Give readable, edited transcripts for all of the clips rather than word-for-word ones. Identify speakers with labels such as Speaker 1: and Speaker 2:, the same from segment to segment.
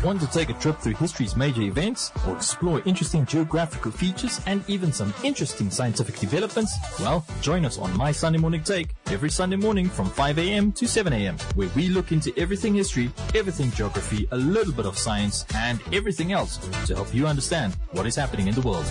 Speaker 1: Want to take a trip through history's major events or explore interesting geographical features and even some interesting scientific developments? Well, join us on My Sunday Morning Take every Sunday morning from 5 a.m. to 7 a.m. where we look into everything history, everything geography, a little bit of science and everything else to help you understand what is happening in the world.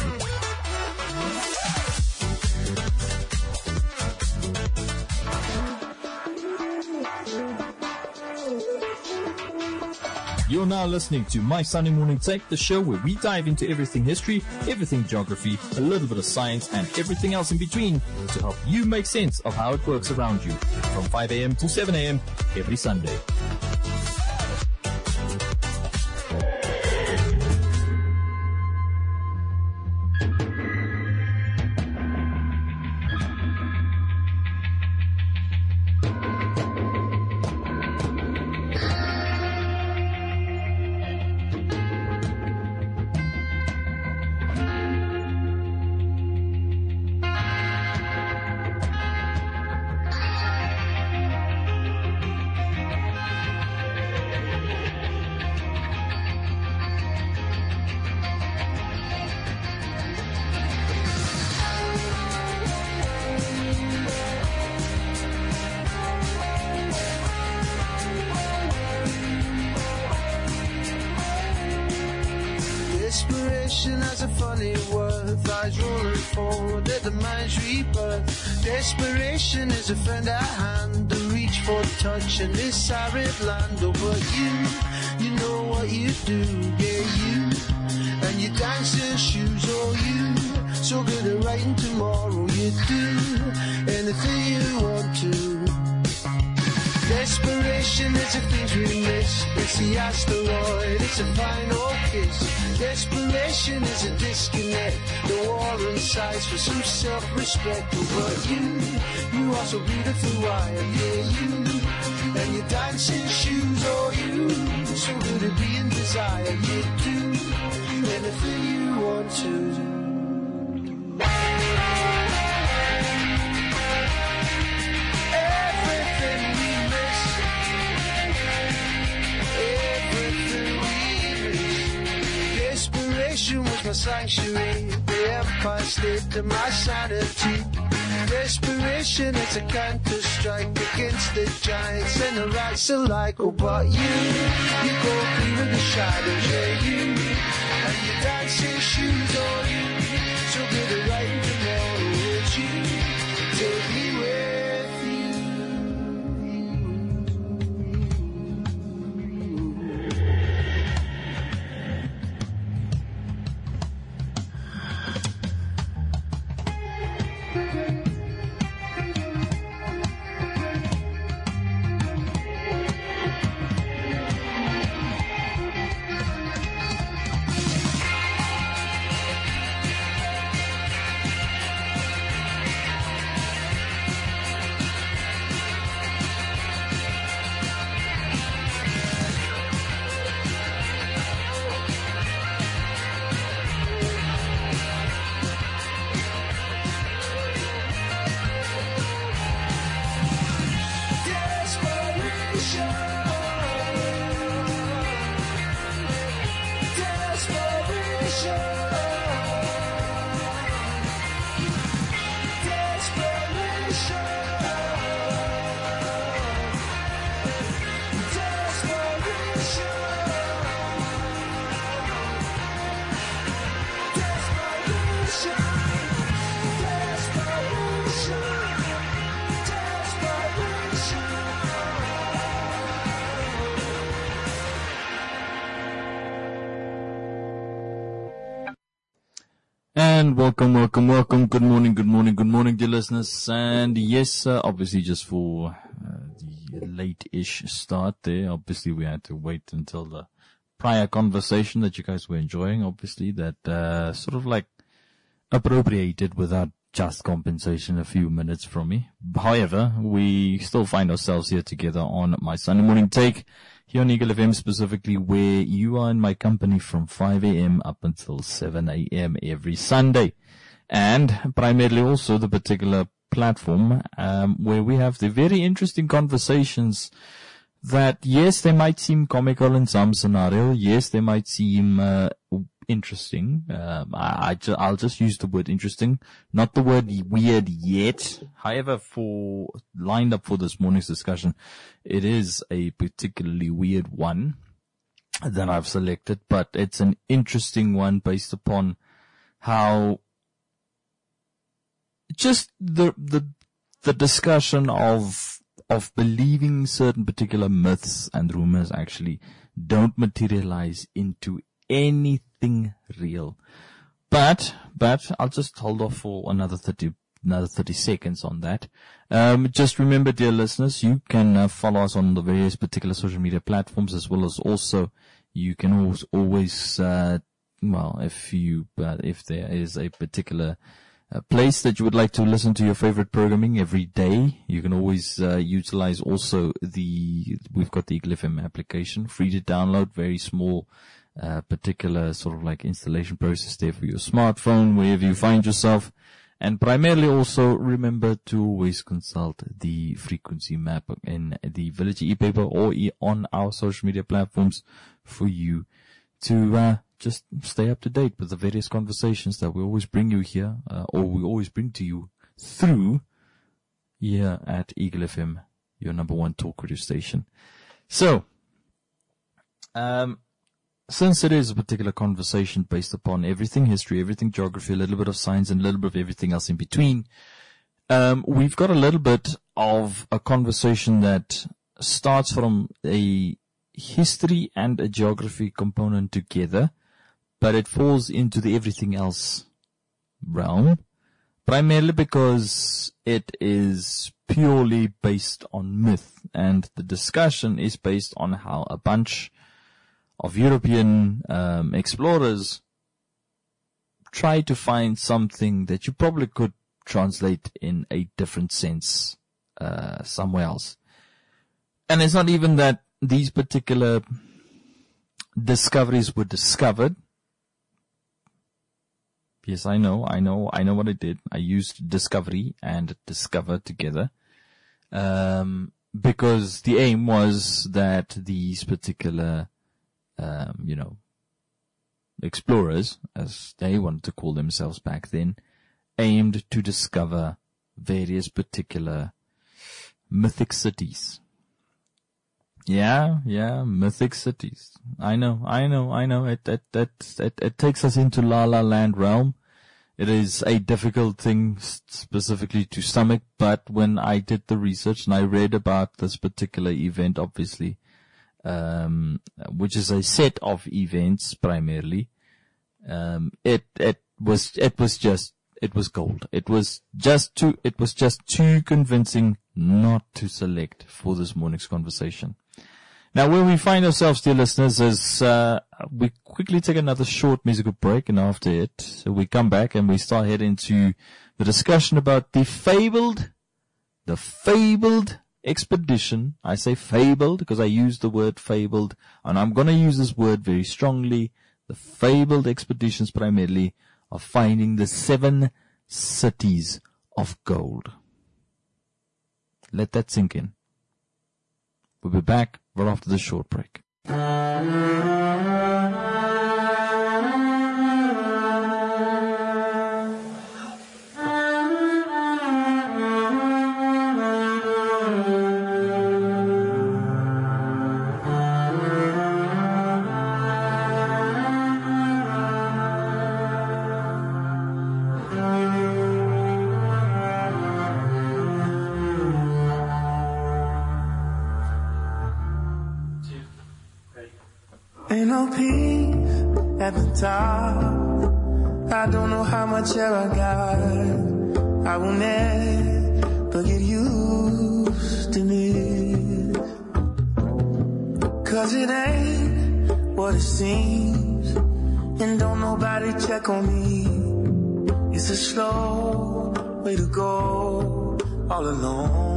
Speaker 1: You're now listening to My Sunday Morning Take, the show where we dive into everything history, everything geography, a little bit of science, and everything else in between to help you make sense of how it works around you from 5 a.m. to 7 a.m. every Sunday.
Speaker 2: Desperation has a funny word, thighs rolling forward at the mind's rebirth. Desperation is a friend at hand, a reach for touch in this arid land. Oh, but you know what you do, yeah, you and your dancing shoes. Oh, you, so good at writing tomorrow, you do anything you want to. Desperation is the things we miss. It's the asteroid, it's a final kiss. Desperation is a disconnect. The war inside for some self-respect. But you are so beautiful, why? Yeah, you and your dancing shoes. Oh, you, so good at being desired. You do anything you want to. Was my sanctuary, the Empire State of my sanity. Desperation is a counter strike against the giants and the rats alike. Oh, but you go through the shadows, yeah, you and your dancing shoes. Oh, you, so good at writing tomorrow. Would you take me with you?
Speaker 1: And welcome. Good morning, dear listeners. And yes, obviously just for the late-ish start there, obviously we had to wait until the prior conversation that you guys were enjoying, obviously, that sort of like appropriated without just compensation a few minutes from me. However, we still find ourselves here together on My Sunday Morning Take, here on Eagle FM specifically, where you are in my company from 5 a.m. up until 7 a.m. every Sunday. And primarily also the particular platform where we have the very interesting conversations that, yes, they might seem comical in some scenario. Yes, they might seem interesting. I'll just use the word interesting, not the word weird yet. However, lined up for this morning's discussion, it is a particularly weird one that I've selected, but it's an interesting one based upon how just the discussion of believing certain particular myths and rumors actually don't materialize into anything real. But I'll just hold off for another 30 seconds on that. Just remember, dear listeners, you can follow us on the various particular social media platforms, as well as also you can always if there is a particular place that you would like to listen to your favorite programming every day, you can always utilize also we've got the Eagle FM application, free to download, very small particular sort of like installation process there for your smartphone, wherever you find yourself. And primarily also remember to always consult the frequency map in the Village e-paper or on our social media platforms for you to just stay up to date with the various conversations that we always bring you here, or we always bring to you through here at Eagle FM, your number one talk radio station. So, since it is a particular conversation based upon everything history, everything geography, a little bit of science, and a little bit of everything else in between, we've got a little bit of a conversation that starts from a history and a geography component together, but it falls into the everything else realm, primarily because it is purely based on myth, and the discussion is based on how a bunch of European explorers try to find something that you probably could translate in a different sense somewhere else. And it's not even that these particular discoveries were discovered. Yes, I know what I did. I used discovery and discover together, because the aim was that these particular explorers, as they wanted to call themselves back then, aimed to discover various particular mythic cities. Yeah, mythic cities. I know. It takes us into La La Land realm. It is a difficult thing specifically to stomach, but when I did the research and I read about this particular event, obviously, which is a set of events primarily, it was gold. It was just too convincing not to select for this morning's conversation. Now, where we find ourselves, dear listeners, is we quickly take another short musical break, and after it, we come back and we start heading to the discussion about the fabled expedition. I say fabled because I use the word fabled, and I'm going to use this word very strongly. The fabled expeditions primarily of finding the 7 cities of gold. Let that sink in. We'll be back right after this short break.
Speaker 2: Ain't no peace at the top. I don't know how much air I got. I will never get used to it, 'cause it ain't what it seems, and don't nobody check on me. It's a slow way to go all alone.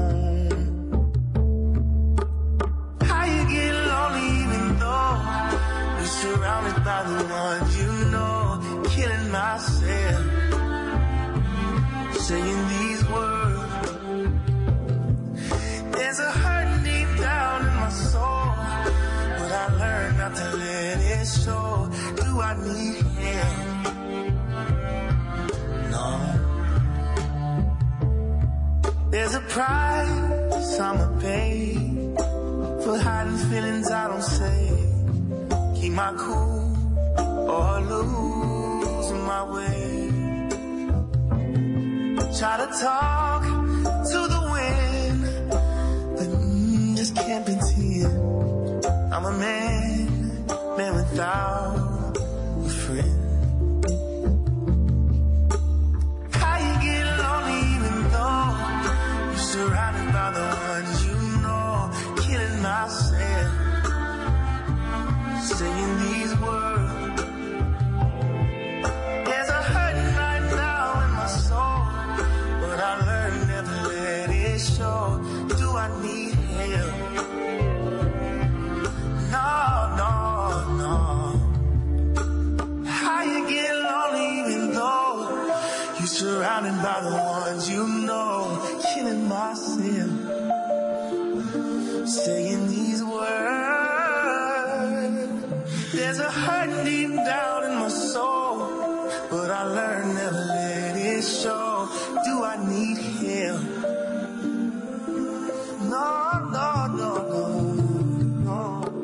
Speaker 2: Surrounded by the ones you know, killing myself, saying these words. There's a hurt deep down in my soul. Do I need help? No. There's a price I'ma pay for hiding feelings I don't say. Keep my cool or lose my way. Try to talk to the wind, but just can't pretend. I'm a man without a friend. How you get lonely even though you're surrounded by the ones you know? Killing myself, saying these words. There's a hurting right now in my soul, but I learned never let it show. Do I need help? No, no, no. How you get lonely even though you're surrounded by the ones you know? Killing myself, saying these words. There's a hurt deep down in my soul, but I learned never let it show. Do I need help? No, no, no, no, no.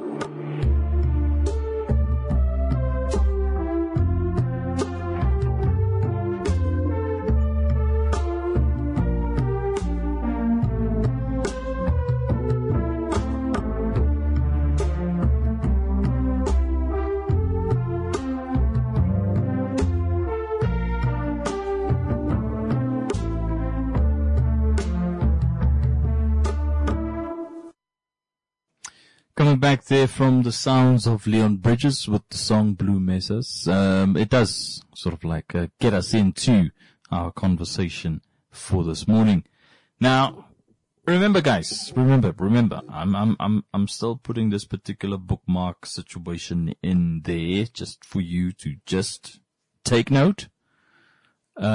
Speaker 1: Coming back there from the sounds of Leon Bridges with the song Blue Mesas, it does sort of like get us into our conversation for this morning. Now, remember guys, remember, I'm still putting this particular bookmark situation in there just for you to just take note. We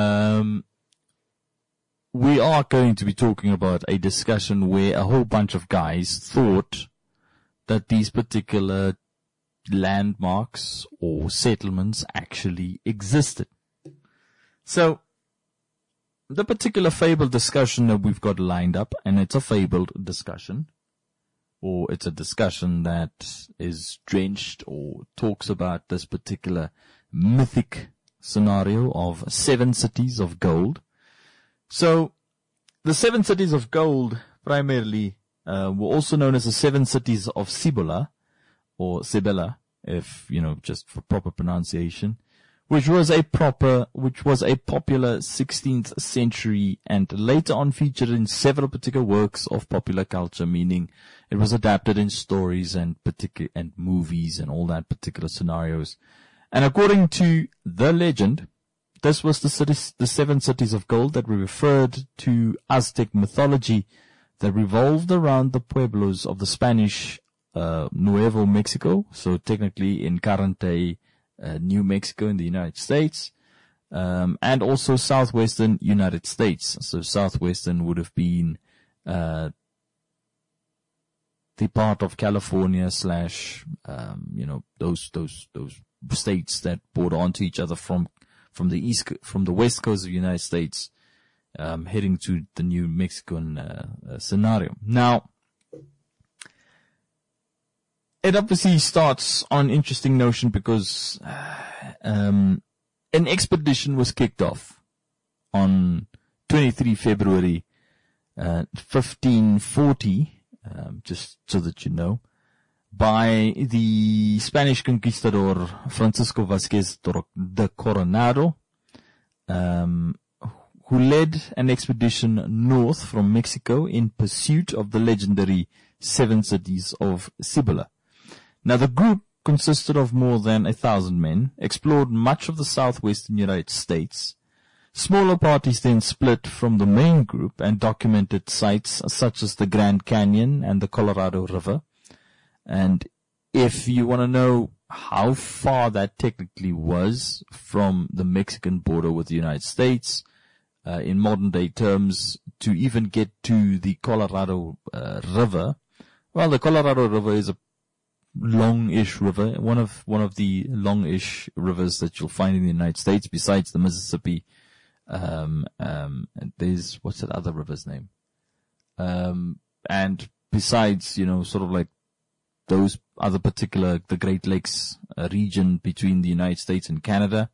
Speaker 1: are going to be talking about a discussion where a whole bunch of guys thought that these particular landmarks or settlements actually existed. So, the particular fabled discussion that we've got lined up, and it's a fabled discussion, or it's a discussion that is drenched or talks about this particular mythic scenario of 7 cities of gold. So, the 7 cities of gold primarily were also known as the 7 cities of Cibola, or Cibela, if, just for proper pronunciation, which was a popular 16th century and later on featured in several particular works of popular culture, meaning it was adapted in stories and movies and all that particular scenarios. And according to the legend, this was the 7 cities of gold that were referred to Aztec mythology that revolved around the pueblos of the Spanish Nuevo Mexico, so technically in current-day New Mexico in the United States, and also southwestern United States. So southwestern would have been the part of California / those states that border onto each other from the west coast of the United States, heading to the New Mexican scenario. Now, it obviously starts on an interesting notion because an expedition was kicked off on 23 February 1540, just so that you know, by the Spanish conquistador Francisco Vasquez de Coronado, who led an expedition north from Mexico in pursuit of the legendary 7 cities of Cibola. Now, the group consisted of more than 1,000 men, explored much of the southwestern United States. Smaller parties then split from the main group and documented sites such as the Grand Canyon and the Colorado River. And if you want to know how far that technically was from the Mexican border with the United States, in modern day terms, to even get to the Colorado River, well, the Colorado River is long-ish river, one of the long-ish rivers that you'll find in the United States, besides the Mississippi. There's, what's that other river's name? And besides, sort of like those other particular, the Great Lakes region between the United States and Canada.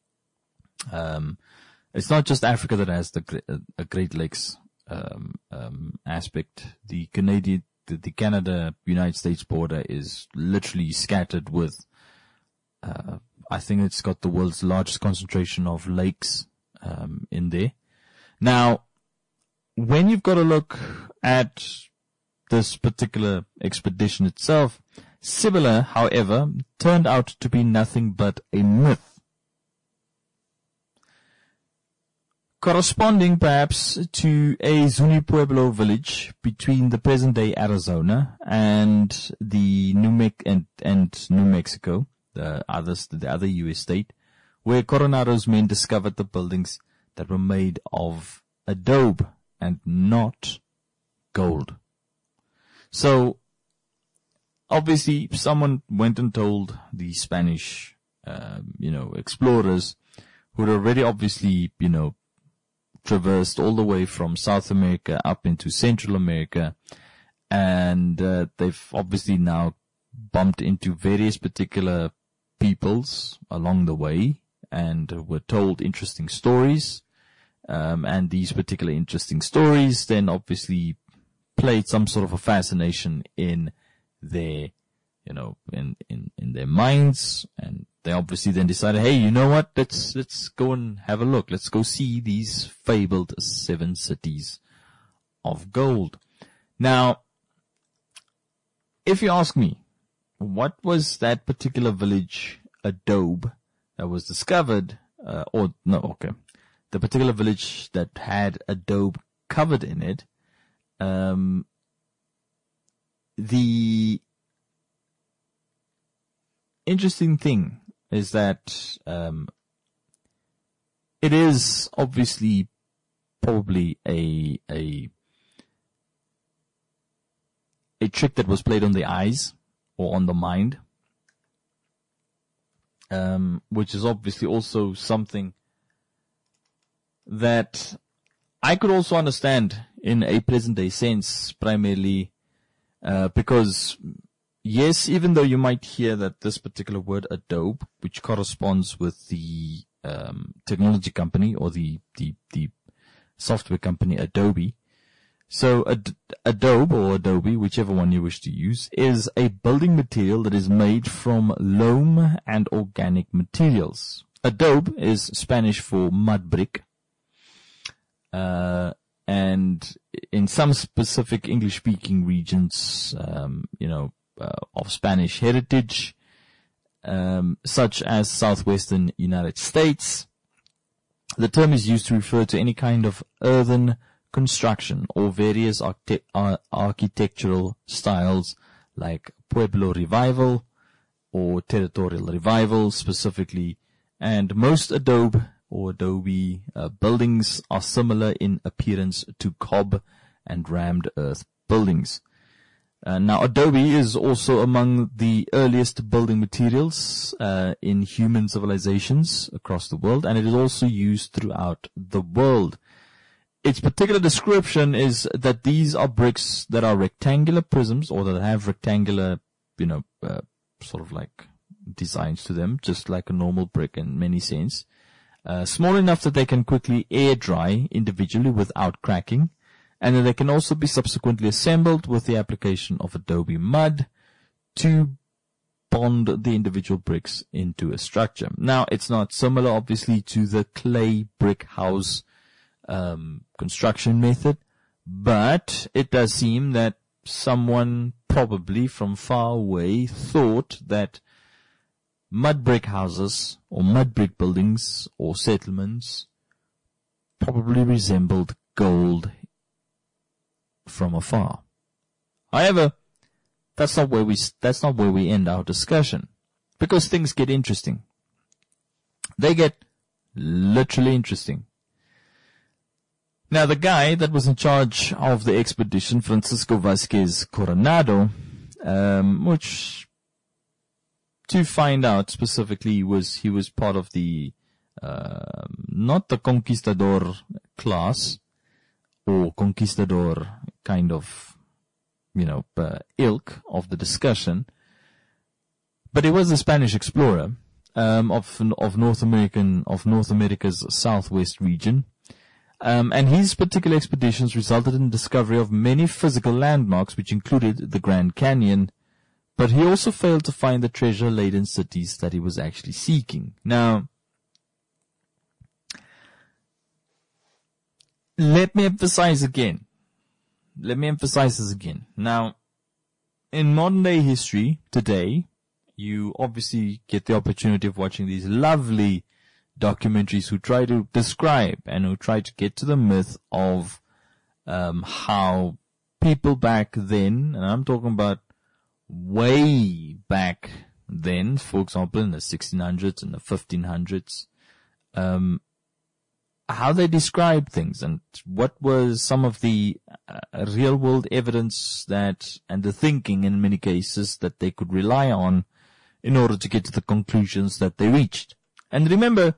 Speaker 1: It's not just Africa that has the Great Lakes aspect. The Canada-United States border is literally scattered with, I think it's got the world's largest concentration of lakes in there. Now, when you've got to look at this particular expedition itself, Cibele, however, turned out to be nothing but a myth. Corresponding perhaps to a Zuni Pueblo village between the present-day Arizona and the New Mexico, the other U.S. state, where Coronado's men discovered the buildings that were made of adobe and not gold. So, obviously, someone went and told the Spanish, explorers who had already obviously, traversed all the way from South America up into Central America, and they've obviously now bumped into various particular peoples along the way, and were told interesting stories, and these particular interesting stories then obviously played some sort of a fascination in their, in their minds, and they obviously then decided, hey, you know what? Let's go and have a look. Let's go see these fabled 7 cities of gold. Now, if you ask me, what was that particular village adobe that was discovered, the particular village that had adobe covered in it, the interesting thing is that it is obviously probably a trick that was played on the eyes or on the mind, which is obviously also something that I could also understand in a present-day sense, primarily because, yes, even though you might hear that this particular word adobe, which corresponds with the technology company or the software company Adobe. So adobe or Adobe, whichever one you wish to use, is a building material that is made from loam and organic materials. Adobe is Spanish for mud brick. And in some specific English-speaking regions, of Spanish heritage, such as southwestern United States, the term is used to refer to any kind of earthen construction or various architectural styles like Pueblo revival or territorial revival specifically, and most adobe buildings are similar in appearance to cob and rammed earth buildings. Now, adobe is also among the earliest building materials in human civilizations across the world, and it is also used throughout the world. Its particular description is that these are bricks that are rectangular prisms, or that have rectangular, sort of like designs to them, just like a normal brick in many sense. Small enough that they can quickly air dry individually without cracking, and then they can also be subsequently assembled with the application of adobe mud to bond the individual bricks into a structure. Now, it's not similar, obviously, to the clay brick house construction method, but it does seem that someone probably from far away thought that mud brick houses or mud brick buildings or settlements probably resembled gold from afar. However, that's not where we end our discussion, because things get interesting. They get literally interesting. Now, the guy that was in charge of the expedition, Francisco Vázquez Coronado, which to find out specifically, he was part of the, not the conquistador class or conquistador kind of, ilk of the discussion, but he was a Spanish explorer, of North America's southwest region. And his particular expeditions resulted in the discovery of many physical landmarks, which included the Grand Canyon, but he also failed to find the treasure-laden cities that he was actually seeking. Now, let me emphasize this again. Now, in modern day history today, you obviously get the opportunity of watching these lovely documentaries who try to describe and who try to get to the myth of how people back then, and I'm talking about way back then, for example, in the 1600s and the 1500s, how they described things and what was some of the real world evidence and the thinking in many cases that they could rely on in order to get to the conclusions that they reached. And remember,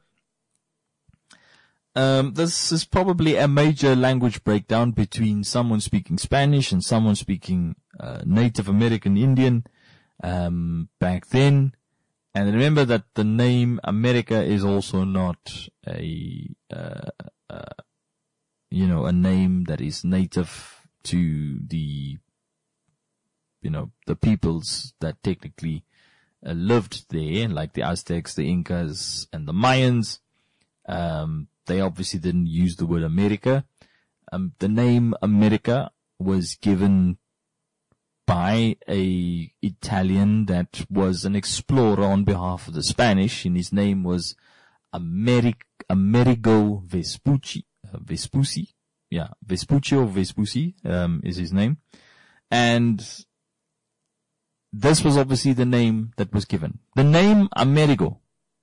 Speaker 1: this is probably a major language breakdown between someone speaking Spanish and someone speaking Native American Indian back then. And remember that the name America is also not a name that is native to the peoples that technically lived there, like the Aztecs, the Incas, and the Mayans. They obviously didn't use the word America. The name America was given by a Italian that was an explorer on behalf of the Spanish, and his name was Amerigo Vespucci. Vespuccio Vespucci is his name. And this was obviously the name that was given. The name Amerigo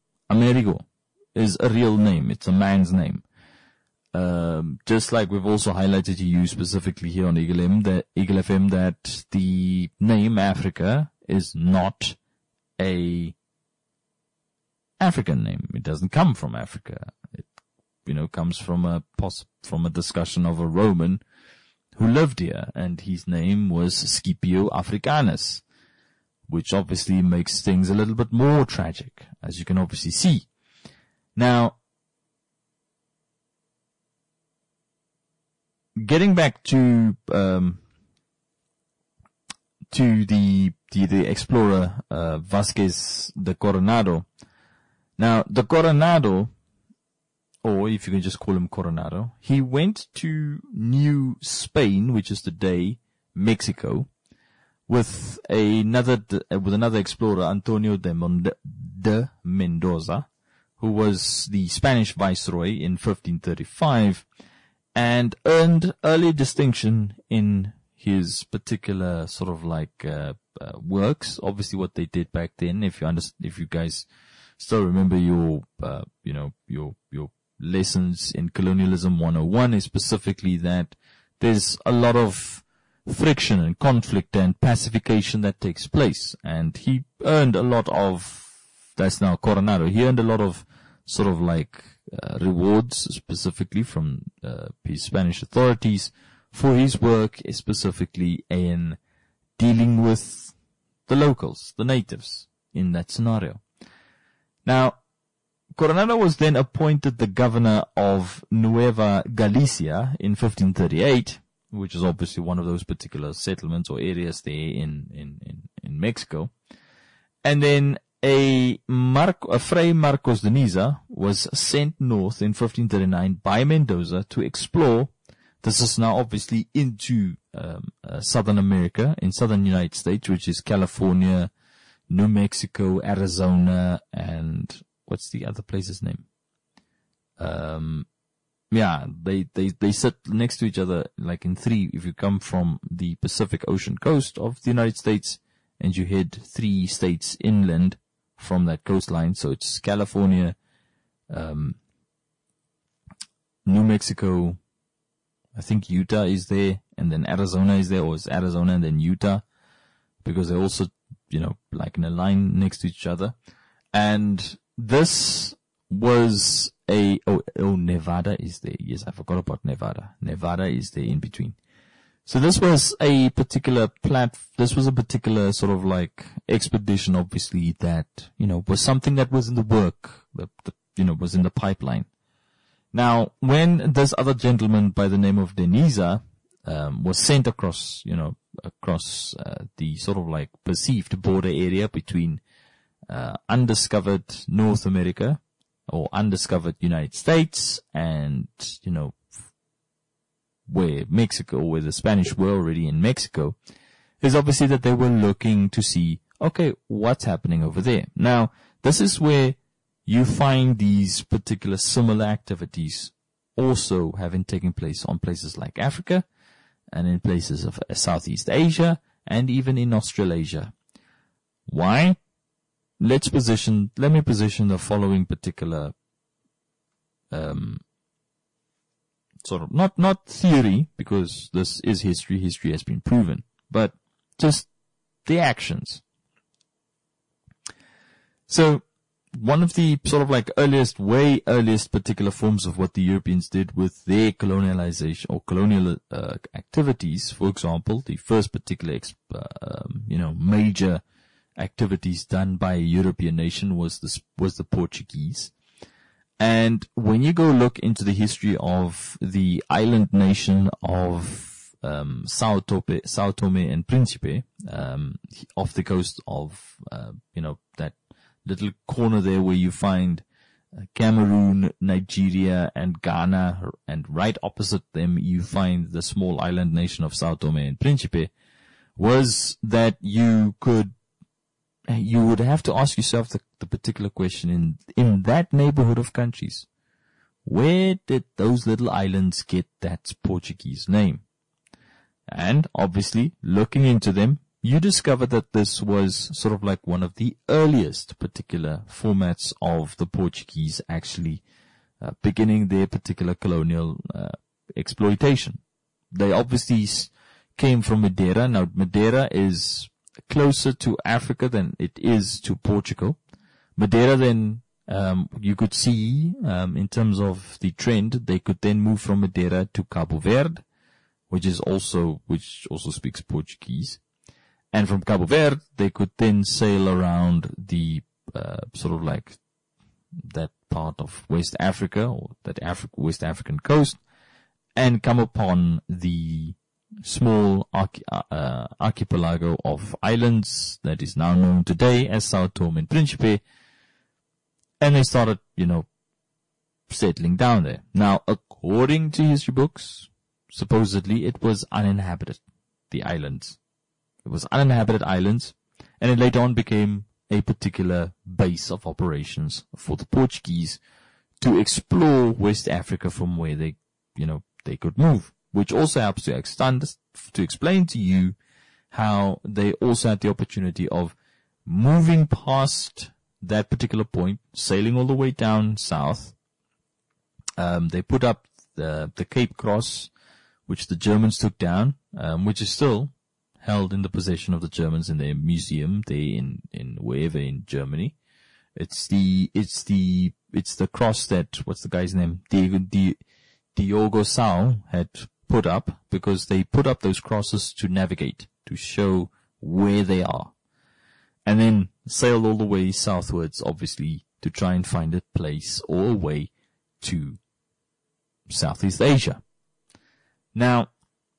Speaker 1: is a real name. It's a man's name. Just like we've also highlighted to you specifically here on Eagle FM that the name Africa is not a African name. It doesn't come from Africa. It, comes from a discussion of a Roman who lived here, and his name was Scipio Africanus, which obviously makes things a little bit more tragic, as you can obviously see. Now, getting back to the explorer Vasquez de Coronado. Now, the Coronado, or if you can just call him Coronado, he went to New Spain, which is today Mexico, with another explorer, Antonio de Mendoza, who was the Spanish viceroy in 1535, and earned early distinction in his particular sort of like works. Obviously, what they did back then, if you guys still remember your lessons in Colonialism 101, is specifically that there's a lot of friction and conflict and pacification that takes place, and he earned a lot of. That's now Coronado. He earned a lot of sort of like rewards specifically from his Spanish authorities for his work, specifically in dealing with the locals, the natives in that scenario. Now, Coronado was then appointed the governor of Nueva Galicia in 1538, which is obviously one of those particular settlements or areas there in Mexico. And then a Fray Marcos de Niza was sent north in 1539 by Mendoza to explore. This is now obviously into Southern America, in southern United States, which is California, New Mexico, Arizona, and what's the other place's name? They sit next to each other, like in three. If you come from the Pacific Ocean coast of the United States and you head 3 states inland from that coastline, so it's California, New Mexico, I think Utah is there, and then Arizona is there, or it's Arizona and then Utah, because they also like in a line next to each other. And this was Nevada is there. Yes, I forgot about Nevada. Nevada is there in between. So this was a particular this was a particular sort of like expedition, obviously, that, was something that was in the work, was in the pipeline. Now, when this other gentleman by the name of Deniza, was sent across, the sort of like perceived border area between, undiscovered North America or undiscovered United States and, where the Spanish were already in Mexico, is obviously that they were looking to see, okay, what's happening over there. Now, this is where you find these particular similar activities also having taken place on places like Africa and in places of Southeast Asia and even in Australasia. Why? Let me position the following particular, sort of, not theory, because this is history has been proven, but just the actions. So, one of the sort of like way earliest particular forms of what the Europeans did with their colonialization or colonial activities, for example, the first particular, major activities done by a European nation was the Portuguese. And when you go look into the history of the island nation of Sao Tome and Principe, off the coast of that little corner there where you find Cameroon, Nigeria, and Ghana, and right opposite them you find the small island nation of Sao Tome and Principe, was that you would have to ask yourself the particular question in that neighborhood of countries. Where did those little islands get that Portuguese name? And obviously, looking into them, you discover that this was sort of like one of the earliest particular formats of the Portuguese actually beginning their particular colonial exploitation. They obviously came from Madeira. Now, Madeira is closer to Africa than it is to Portugal. Madeira then, you could see, in terms of the trend, they could then move from Madeira to Cabo Verde, which also speaks Portuguese. And from Cabo Verde, they could then sail around the, sort of like that part of West Africa or that West African coast and come upon the small archipelago of islands that is now known today as Sao Tome and Principe, and they started, settling down there. Now, according to history books, supposedly it was uninhabited, the islands. It was uninhabited islands, and it later on became a particular base of operations for the Portuguese to explore West Africa from where they could move. Which also helps to explain to you how they also had the opportunity of moving past that particular point, sailing all the way down south. They put up the Cape Cross, which the Germans took down, which is still held in the possession of the Germans in their museum there in wherever in Germany. It's the cross that, what's the guy's name? Diogo Sau had put up, because they put up those crosses to navigate, to show where they are. And then sailed all the way southwards, obviously, to try and find a place or a way to Southeast Asia. Now,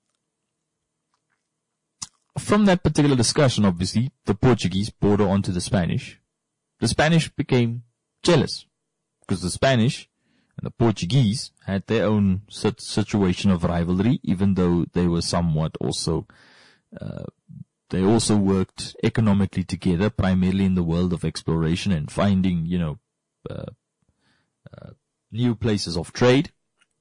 Speaker 1: from that particular discussion, obviously, the Portuguese border onto the Spanish. The Spanish became jealous, because the Spanish and the Portuguese had their own situation of rivalry, even though they were somewhat also, they also worked economically together, primarily in the world of exploration and finding, new places of trade.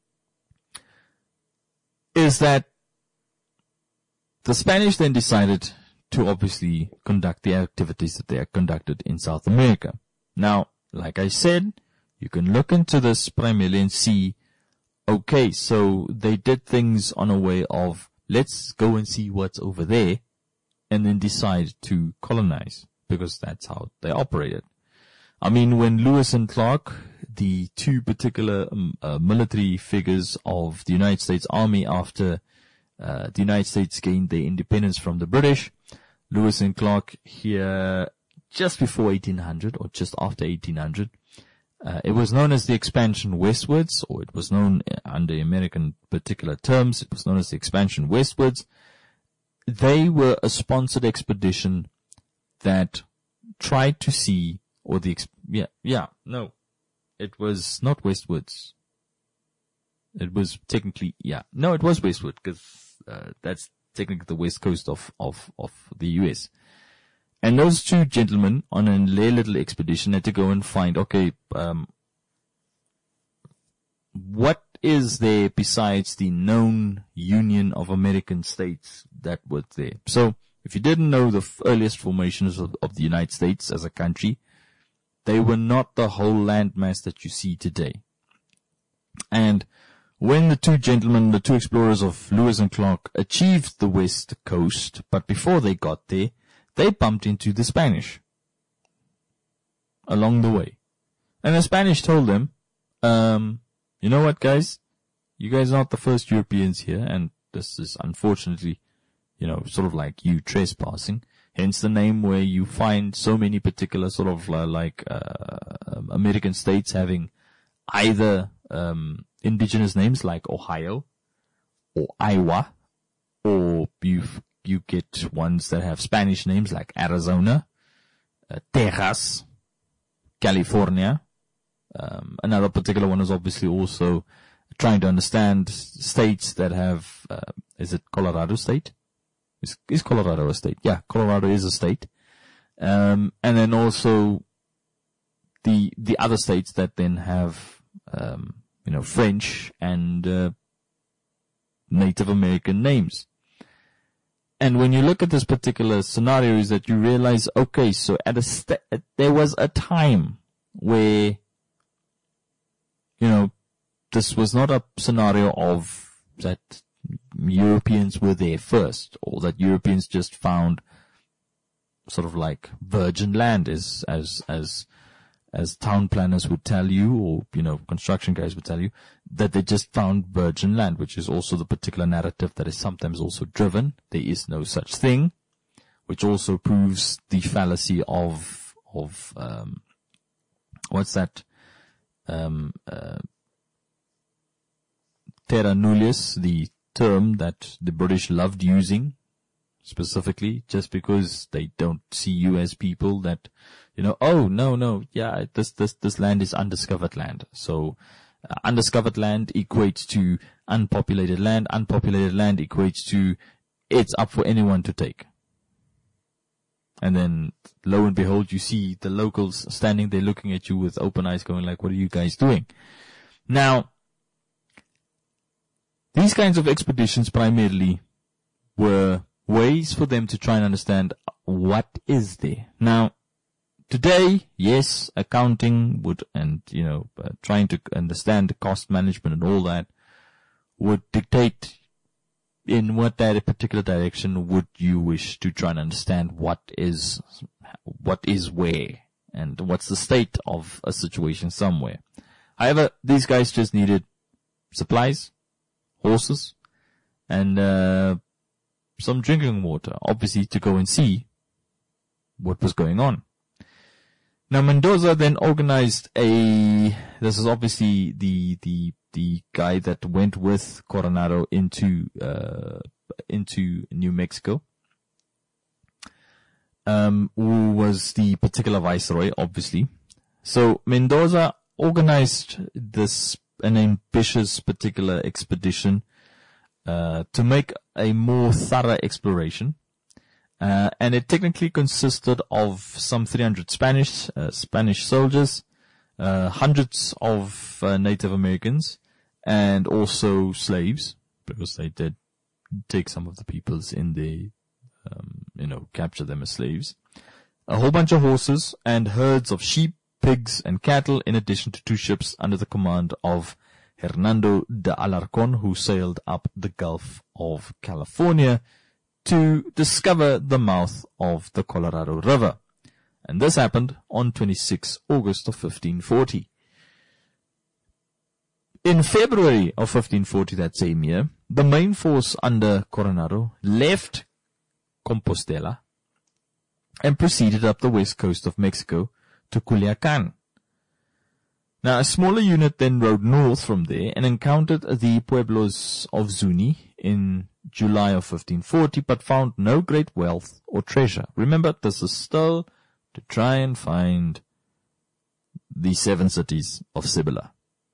Speaker 1: Is that the Spanish then decided to obviously conduct the activities that they had conducted in South America. Now, like I said, you can look into this primarily and see, okay, so they did things on a way of, let's go and see what's over there, and then decide to colonize, because that's how they operated. I mean, when Lewis and Clark, the two particular military figures of the United States Army after the United States gained their independence from the British, Lewis and Clark here just before 1800 or just after 1800, it was known as the expansion westwards, or it was known under American particular terms, it was known as the expansion westwards. They were a sponsored expedition that tried to see, or it was not westwards. It was technically, it was westward, because that's technically the west coast of the US. And those two gentlemen on a little expedition had to go and find, what is there besides the known Union of American States that were there? So, if you didn't know the earliest formations of the United States as a country, they were not the whole landmass that you see today. And when the two gentlemen, the two explorers of Lewis and Clark, achieved the west coast, but before they got there, they bumped into the Spanish along the way. And the Spanish told them, you know what, guys? You guys are not the first Europeans here, and this is unfortunately, sort of like you trespassing. Hence the name where you find so many particular sort of American states having either indigenous names like Ohio or Iowa, or you get ones that have Spanish names like Arizona, Texas, California. Another particular one is obviously also trying to understand states that have, is it Colorado State? Is Colorado a state? Yeah, Colorado is a state. And then also the other states that then have, French and, Native American names. And when you look at this particular scenario, is that you realize, okay, so there was a time where, this was not a scenario of that Europeans were there first, or that Europeans just found sort of like virgin land, as town planners would tell you, or, construction guys would tell you, that they just found virgin land, which is also the particular narrative that is sometimes also driven. There is no such thing, which also proves the fallacy of what's that? Terra nullius, the term that the British loved using, specifically, just because they don't see you as people that, this land is undiscovered land. So, undiscovered land equates to unpopulated land. Unpopulated land equates to it's up for anyone to take. And then, lo and behold, you see the locals standing there looking at you with open eyes going like, what are you guys doing? Now, these kinds of expeditions primarily were ways for them to try and understand what is there. Now, today, yes, accounting would, and, trying to understand the cost management and all that would dictate in what particular direction would you wish to try and understand what is where and what's the state of a situation somewhere. However, these guys just needed supplies, horses, and some drinking water, obviously, to go and see what was going on. Now, Mendoza then organized this is obviously the guy that went with Coronado into New Mexico, who was the particular viceroy, obviously. So Mendoza organized an ambitious particular expedition, to make a more thorough exploration. And it technically consisted of some 300 Spanish soldiers, hundreds of Native Americans, and also slaves, because they did take some of the peoples in there, capture them as slaves. A whole bunch of horses and herds of sheep, pigs, and cattle, in addition to 2 ships under the command of Hernando de Alarcón, who sailed up the Gulf of California to discover the mouth of the Colorado River. And this happened on 26 August of 1540. In February of 1540, that same year, the main force under Coronado left Compostela and proceeded up the west coast of Mexico to Culiacan. Now, a smaller unit then rode north from there and encountered the pueblos of Zuni in July of 1540, but found no great wealth or treasure. Remember, this is still to try and find the 7 cities of Cibola.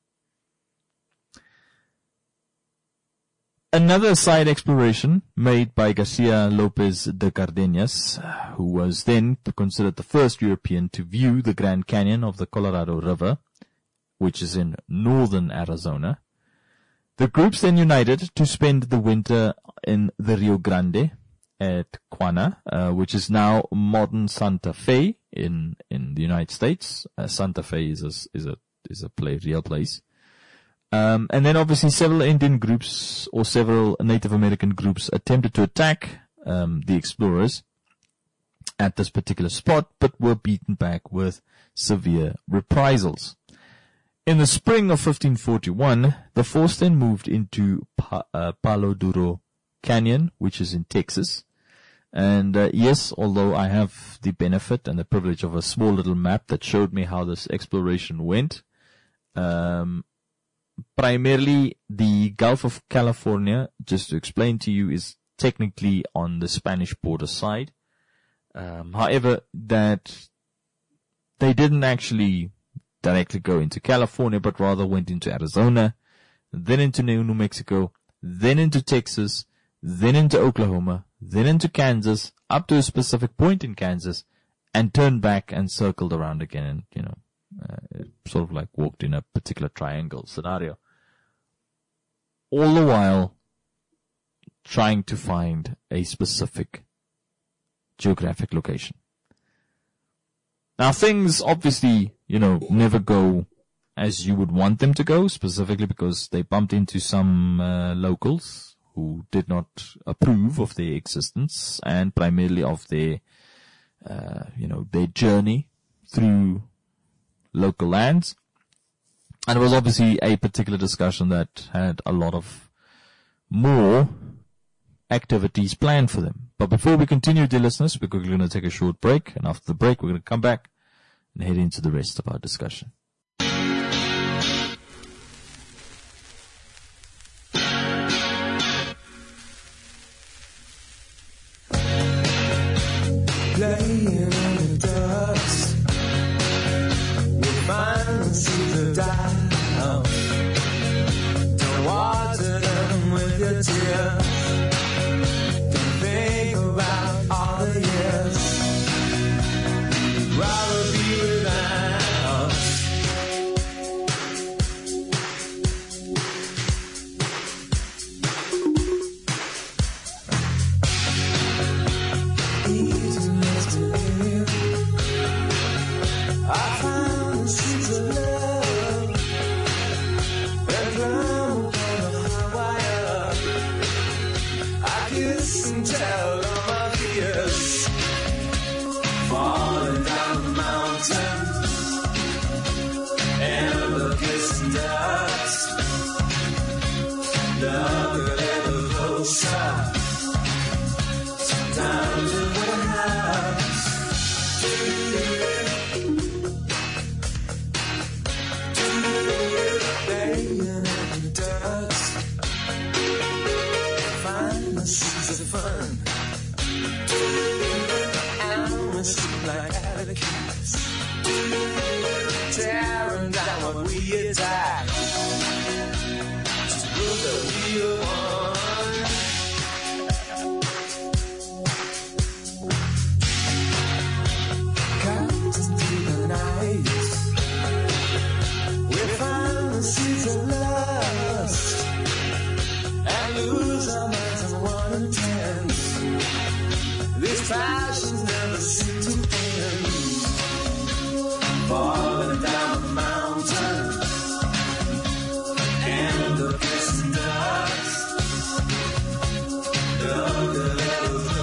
Speaker 1: Another side exploration made by Garcia Lopez de Cardenas, who was then considered the first European to view the Grand Canyon of the Colorado River, which is in northern Arizona. The groups then united to spend the winter in the Rio Grande at Quana, which is now modern Santa Fe in the United States. Santa Fe is a real place. And then obviously several Indian groups or several Native American groups attempted to attack the explorers at this particular spot, but were beaten back with severe reprisals. In the spring of 1541, the force then moved into Palo Duro Canyon, which is in Texas. And yes, although I have the benefit and the privilege of a small little map that showed me how this exploration went, primarily the Gulf of California, just to explain to you, is technically on the Spanish border side. However, that they didn't actually directly go into California, but rather went into Arizona, then into New Mexico, then into Texas, then into Oklahoma, then into Kansas, up to a specific point in Kansas, and turned back and circled around again, and, sort of like walked in a particular triangle scenario. All the while trying to find a specific geographic location. Now things obviously, never go as you would want them to go, specifically because they bumped into some locals who did not approve of their existence and primarily of their, their journey through local lands. And it was obviously a particular discussion that had a lot of more activities planned for them. But before we continue, dear listeners, we're going to take a short break, and after the break, we're going to come back and head into the rest of our discussion.
Speaker 2: Playing in the dust, we finally see the dial. Don't water them with your tears. Don't think about all the years. You'd rather be without us. Easy as to live. I found the seeds of love that drum upon the high wire. I kiss and tell all my fears, falling down the mountain, and the kissing dust. Love a little closer. Sometimes it hurts. Laying in the dust, find the seeds of fun. Animals like attitudes, tearing down what we attack. Just prove that we are one. Cut into the night, we find the seeds of lust and lose our minds on 1 and 10. These passions never seem to end. Falling down the mountain, and the kissing dust. Dug a little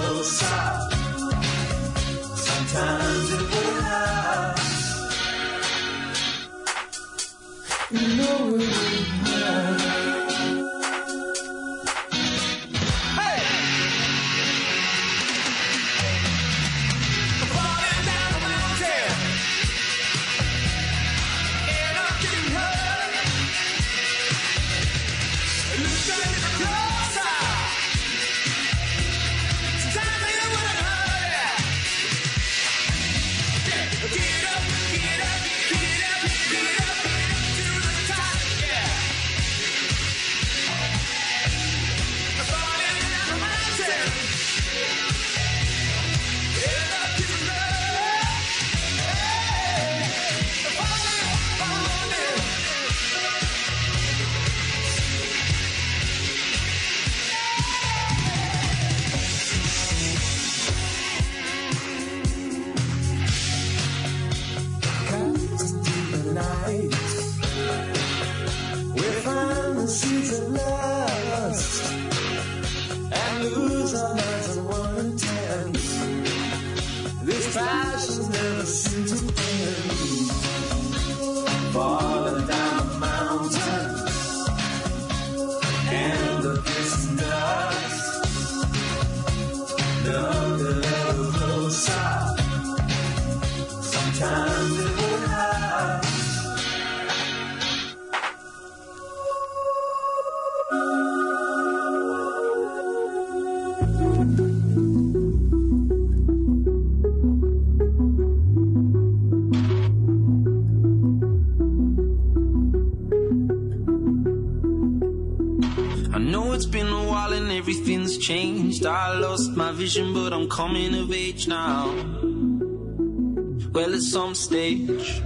Speaker 3: changed. I lost my vision, but I'm coming of age now. Well, at some stage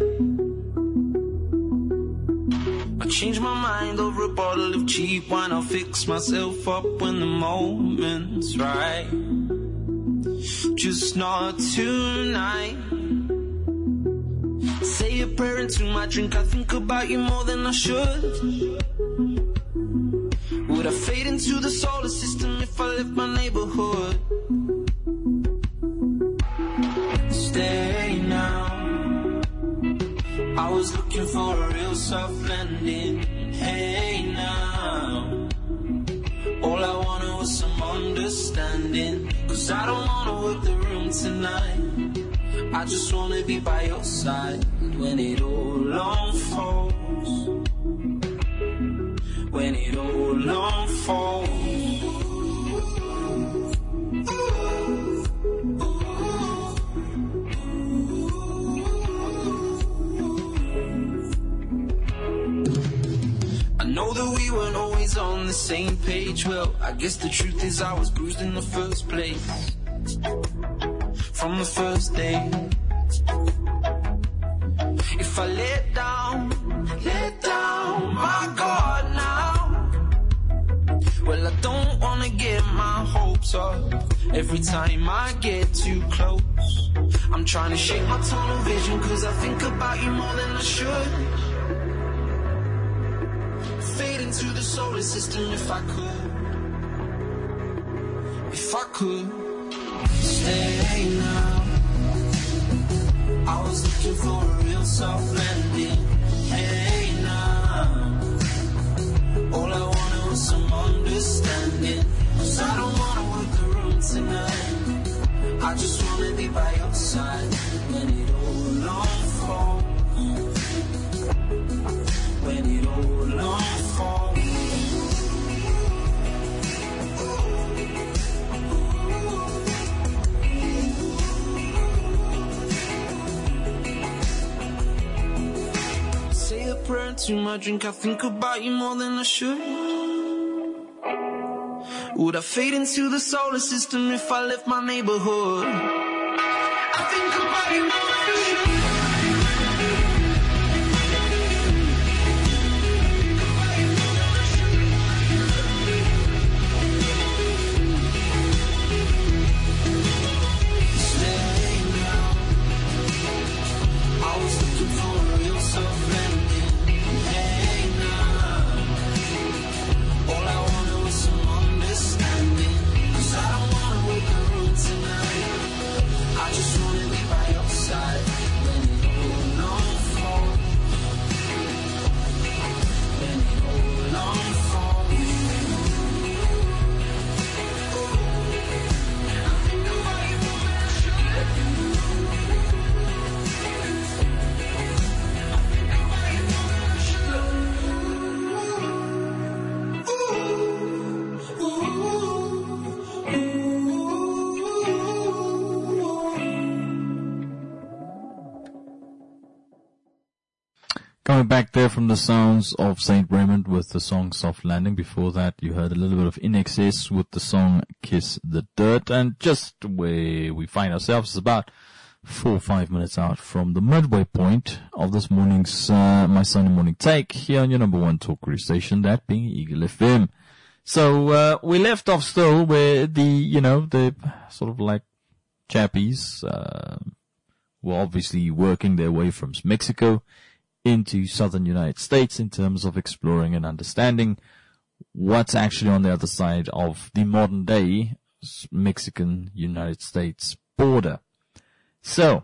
Speaker 3: I changed my mind over a bottle of cheap wine. I'll fix myself up when the moment's right, just not tonight. Say a prayer into my drink, I think about you more than I should. Would I fade into the solar system if I left my neighborhood? Stay now. I was looking for a real soft landing. Hey now. All I wanted was some understanding. 'Cause I don't wanna work the room tonight. I just wanna be by your side when it all unfolds. When it all unfolds. I know that we weren't always on the same page. Well, I guess the truth is I was bruised in the first place. From the first day. If I let down, my God now. Well, I don't wanna get my hopes up every time I get too close. I'm trying to shake my tunnel vision 'cause I think about you more than I should. Fade into the solar system if I could. If I could. Stay now. I was looking for a real soft landing. Hey now. All I wanted was some understanding. 'Cause I don't wanna work the room tonight. I just wanna be by your side when it all unfolds. When it all unfolds. Prayer to my drink, I think about you more than I should. Would I fade into the solar system if I left my neighborhood? I think about you more than I should. Stay now. I was looking for a real soft landing. I just wanna be by your side when it all unfolds. When it all unfolds. I think about you more than I should. I think about you more than I
Speaker 1: Coming back there from the sounds of St. Raymond with the song Soft Landing. Before that, you heard a little bit of In Excess with the song Kiss the Dirt. And just where we find ourselves is about 4 or 5 minutes out from the midway point of this morning's My Sunday Morning Take here on your number one talk radio station, that being Eagle FM. So we left off still where the sort of like chappies were obviously working their way from Mexico into southern United States in terms of exploring and understanding what's actually on the other side of the modern day Mexican-United States border. So,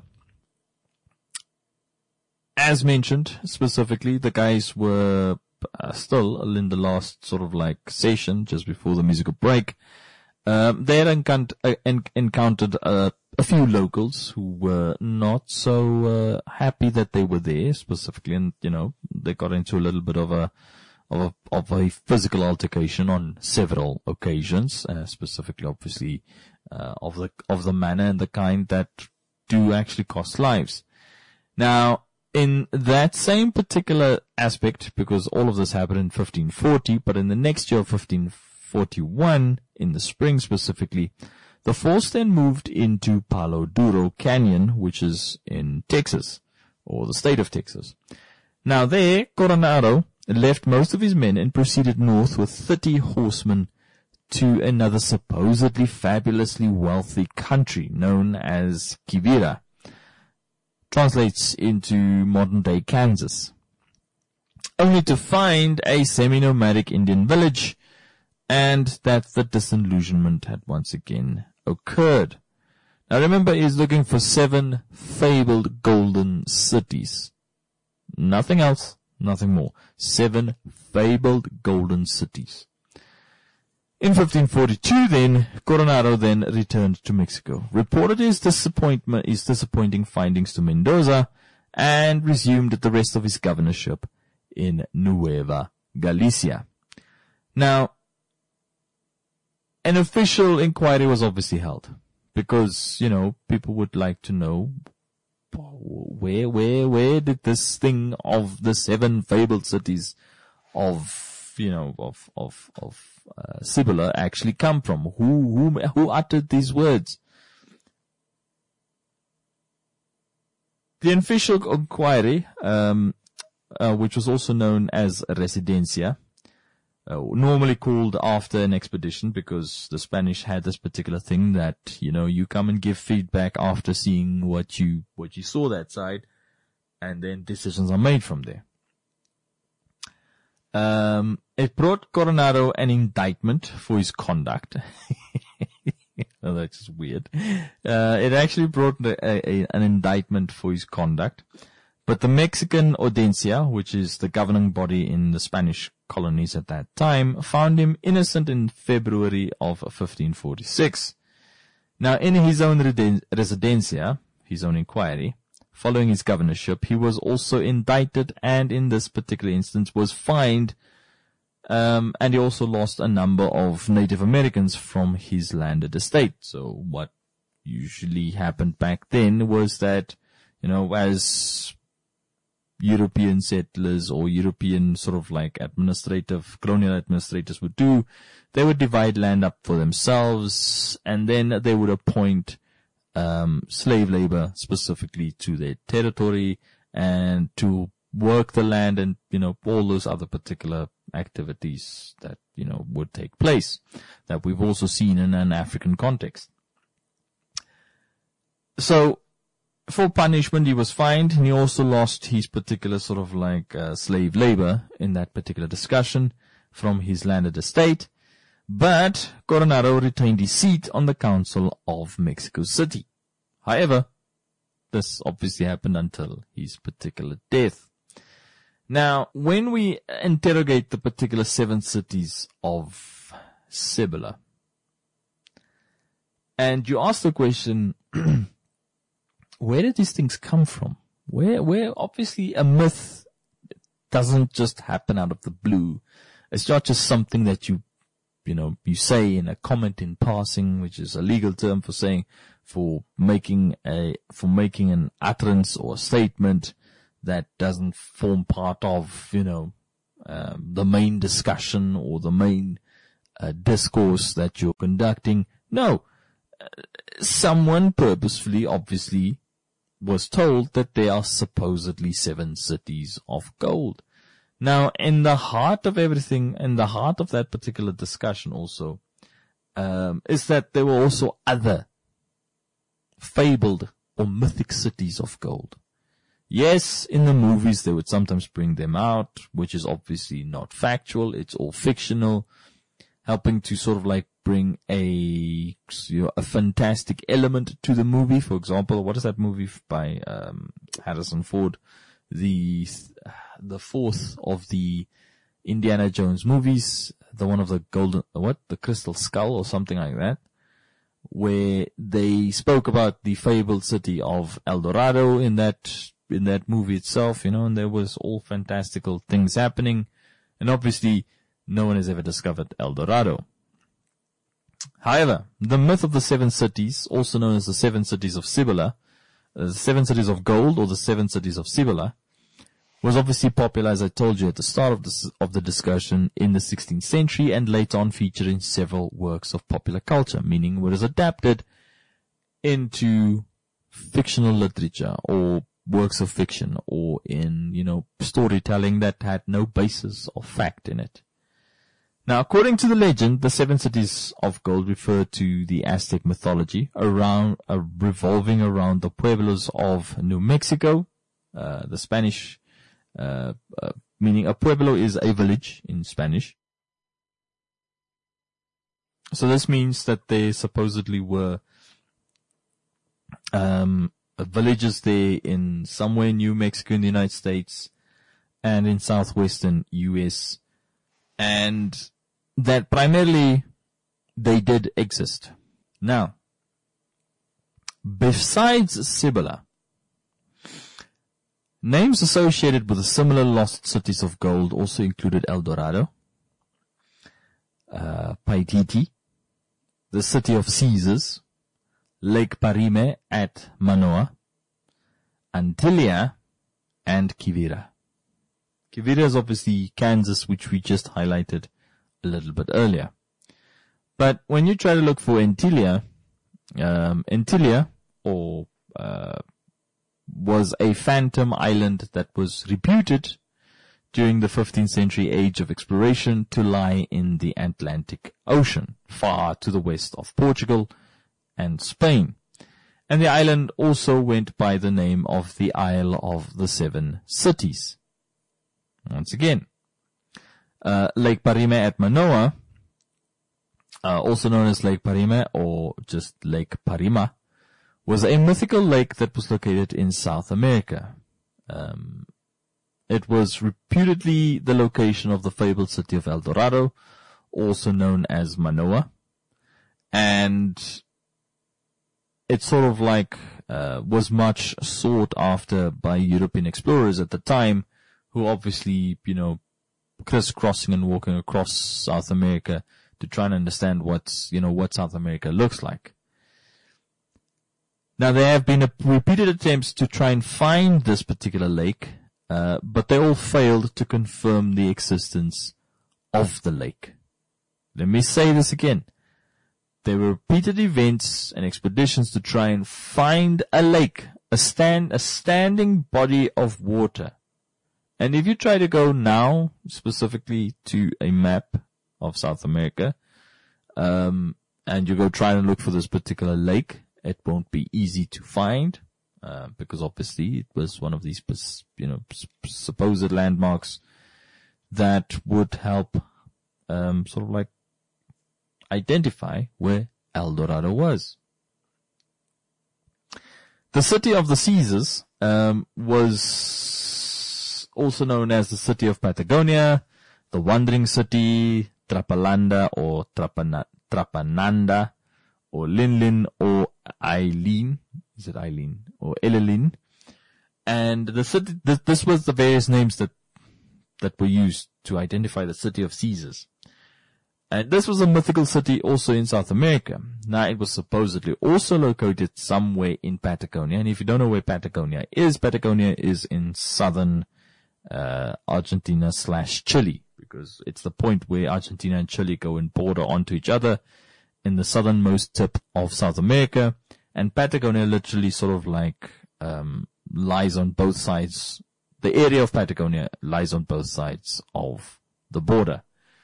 Speaker 1: as mentioned, specifically, the guys were still in the last sort of like session just before the musical break. They had encountered a few locals who were not so happy that they were there specifically, and they got into a little bit of a physical altercation on several occasions, specifically obviously of the manner and the kind that do actually cost lives. Now, in that same particular aspect, because all of this happened in 1540, but in the next year of 1541, in the spring specifically, the force then moved into Palo Duro Canyon, which is in Texas, or the state of Texas. Now there, Coronado left most of his men and proceeded north with 30 horsemen to another supposedly fabulously wealthy country known as Quivira. Translates into modern-day Kansas. Only to find a semi-nomadic Indian village, and that the disillusionment had once again occurred. Now remember, he's looking for 7 fabled golden cities. Nothing else, nothing more. 7 fabled golden cities. In 1542 then, Coronado then returned to Mexico, reported his disappointing findings to Mendoza, and resumed the rest of his governorship in Nueva Galicia. Now, an official inquiry was obviously held, because, people would like to know where did this thing of the 7 fabled cities of Cibola actually come from? Who uttered these words? The official inquiry, which was also known as Residencia, normally called after an expedition, because the Spanish had this particular thing that, you come and give feedback after seeing what you saw that side, and then decisions are made from there. It brought Coronado an indictment for his conduct. Oh, that's just weird. It actually brought an indictment for his conduct. But the Mexican Audiencia, which is the governing body in the Spanish colonies at that time, found him innocent in February of 1546. Now, in his own Residencia, his own inquiry, following his governorship, he was also indicted, and in this particular instance was fined, and he also lost a number of Native Americans from his landed estate. So what usually happened back then was that, as European settlers or European sort of like colonial administrators would do, they would divide land up for themselves, and then they would appoint slave labor specifically to their territory and to work the land, and, all those other particular activities that, would take place, that we've also seen in an African context. So, for punishment, he was fined, and he also lost his particular sort of like slave labor in that particular discussion from his landed estate. But Coronado retained his seat on the Council of Mexico City. However, this obviously happened until his particular death. Now, when we interrogate the particular 7 cities of Cibola, and you ask the question, where did these things come from? Where obviously a myth doesn't just happen out of the blue. It's not just something that you say in a comment in passing, which is a legal term for making an utterance or a statement that doesn't form part of, the main discussion or the main discourse that you're conducting. No. Someone purposefully, obviously, was told that there are supposedly 7 cities of gold. Now, in the heart of everything, in the heart of that particular discussion also, is that there were also other fabled or mythic cities of gold. Yes, in the movies they would sometimes bring them out, which is obviously not factual, it's all fictional, helping to sort of like bring a fantastic element to the movie. For example, what is that movie by Harrison Ford? The 4th of the Indiana Jones movies, the one of the the Crystal Skull or something like that, where they spoke about the fabled city of El Dorado in that movie itself, and there was all fantastical things happening, and obviously no one has ever discovered El Dorado. However, the myth of the 7 cities, also known as the 7 cities of Cibola, the 7 cities of gold or the 7 cities of Cibola, was obviously popular, as I told you at the start of the discussion, in the 16th century and later on featured in several works of popular culture, meaning it was adapted into fictional literature or works of fiction or in, storytelling that had no basis of fact in it. Now, according to the legend, the 7 cities of gold refer to the Aztec mythology revolving around the pueblos of New Mexico. The Spanish, meaning a pueblo is a village in Spanish. So this means that there supposedly were villages there in somewhere in New Mexico in the United States and in southwestern US, and that primarily they did exist. Now, besides Cibola, names associated with the similar lost cities of gold also included El Dorado, Paititi, the city of Caesars, Lake Parime at Manoa, Antillia, and Quivira. Quivira is obviously Kansas, which we just highlighted a little bit earlier. But when you try to look for Antillia, was a phantom island that was reputed during the 15th century age of exploration to lie in the Atlantic Ocean, far to the west of Portugal and Spain. And the island also went by the name of the Isle of the Seven Cities. Once again, Lake Parime at Manoa, also known as Lake Parime or just Lake Parima, was a mythical lake that was located in South America. It was reputedly the location of the fabled city of El Dorado, also known as Manoa, and it sort of was much sought after by European explorers at the time, who obviously, crisscrossing and walking across South America to try and understand what South America looks like. Now, there have been repeated attempts to try and find this particular lake, but they all failed to confirm the existence of the lake. Let me say this again. There were repeated events and expeditions to try and find a lake, a standing body of water. And if you try to go now, specifically to a map of South America, and you go try and look for this particular lake, it won't be easy to find, because obviously it was one of these, supposed landmarks that would help, identify where El Dorado was. The city of the Caesars, was also known as the city of Patagonia, the Wandering City, Trapalanda or Trapananda, or Linlin or Eileen. Is it Eileen or Elelin? And the city, this was the various names that were used to identify the city of Caesars. And this was a mythical city also in South America. Now, it was supposedly also located somewhere in Patagonia. And if you don't know where Patagonia is in southern Argentina / Chile, because it's the point where Argentina and Chile go and border onto each other in the southernmost tip of South America. And Patagonia literally lies on both sides. The area of Patagonia lies on both sides of the border.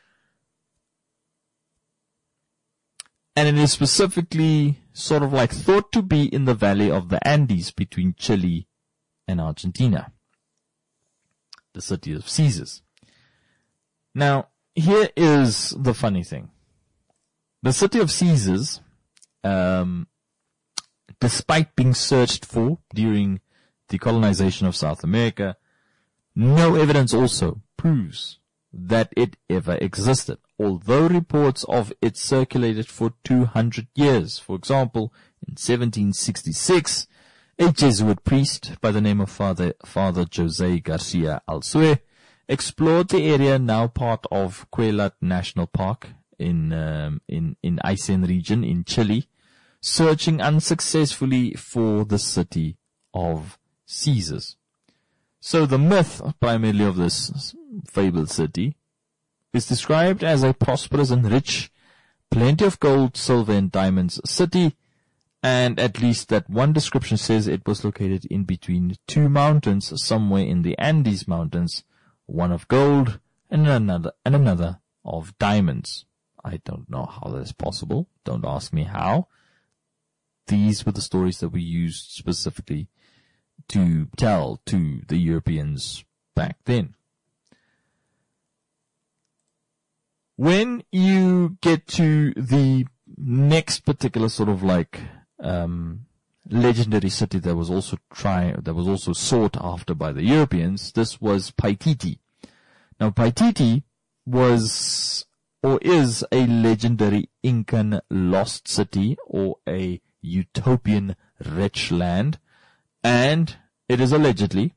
Speaker 1: And it is specifically thought to be in the valley of the Andes between Chile and Argentina. The city of Caesars. Now, here is the funny thing. The city of Caesars, despite being searched for during the colonization of South America, no evidence also proves that it ever existed, although reports of it circulated for 200 years. For example, in 1766, a Jesuit priest by the name of Father Jose Garcia Alzue explored the area now part of Queulat National Park in Aysén region in Chile, searching unsuccessfully for the city of Caesars. So the myth primarily of this fabled city is described as a prosperous and rich, plenty of gold, silver and diamonds city, and at least that one description says it was located in between two mountains, somewhere in the Andes Mountains, one of gold and another of diamonds. I don't know how that is possible. Don't ask me how. These were the stories that we used specifically to tell to the Europeans back then. When you get to the next particular sort of like legendary city that was also sought after by the Europeans, this was Paititi. Now Paititi was or is a legendary Incan lost city or a utopian rich land, and it allegedly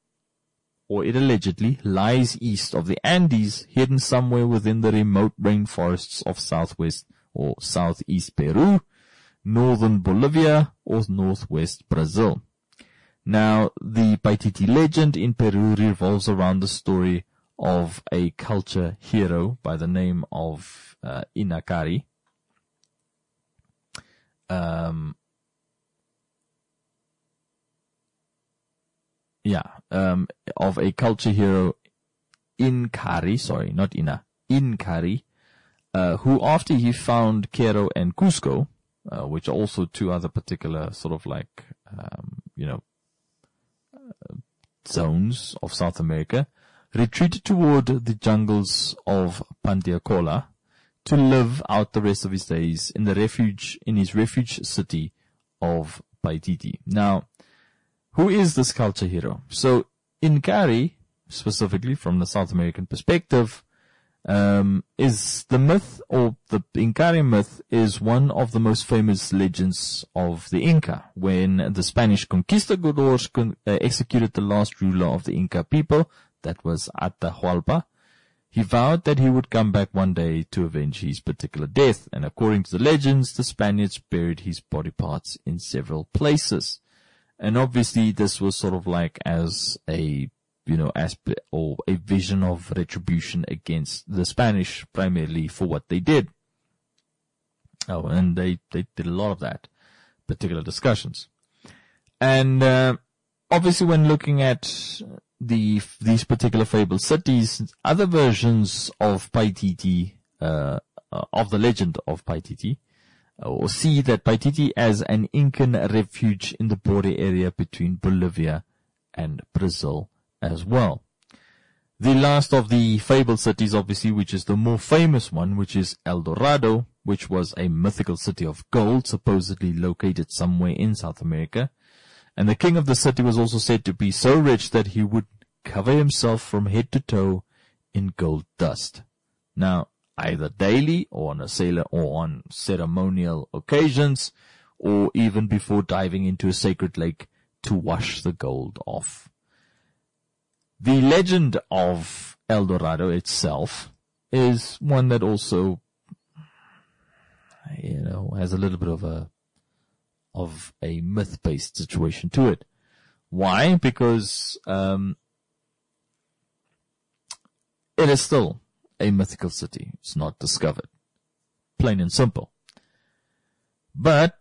Speaker 1: lies east of the Andes, hidden somewhere within the remote rainforests of southwest or southeast Peru, northern Bolivia, or northwest Brazil. Now, the Paititi legend in Peru revolves around the story of a culture hero by the name of Inacari. Of a culture hero, Incari, who after he found Quero and Cusco, which are also two other particular sort of like, zones of South America, retreated toward the jungles of Panteacola to live out the rest of his days in his refuge city of Paititi. Now, who is this culture hero? So, Incari, specifically from the South American perspective, is the myth, or the Incari myth is one of the most famous legends of the Inca. When the Spanish conquistadors executed the last ruler of the Inca people, that was Atahualpa, he vowed that he would come back one day to avenge his particular death, and according to the legends, the Spaniards buried his body parts in several places. And obviously this was sort of like as a, aspect or a vision of retribution against the Spanish, primarily for what they did. Oh, and they did a lot of that particular discussions. And, obviously when looking at these particular fabled cities, other versions of Paititi, of the legend of Paititi, or see that Paititi as an Incan refuge in the border area between Bolivia and Brazil as well. The last of the fabled cities, obviously, which is the more famous one, which is El Dorado, which was a mythical city of gold, supposedly located somewhere in South America. And the king of the city was also said to be so rich that he would cover himself from head to toe in gold dust. Now, either daily or on ceremonial occasions, or even before diving into a sacred lake to wash the gold off. The legend of El Dorado itself is one that also, has a little bit of a myth-based situation to it. Why? Because it is still a mythical city. It's not discovered. Plain and simple. But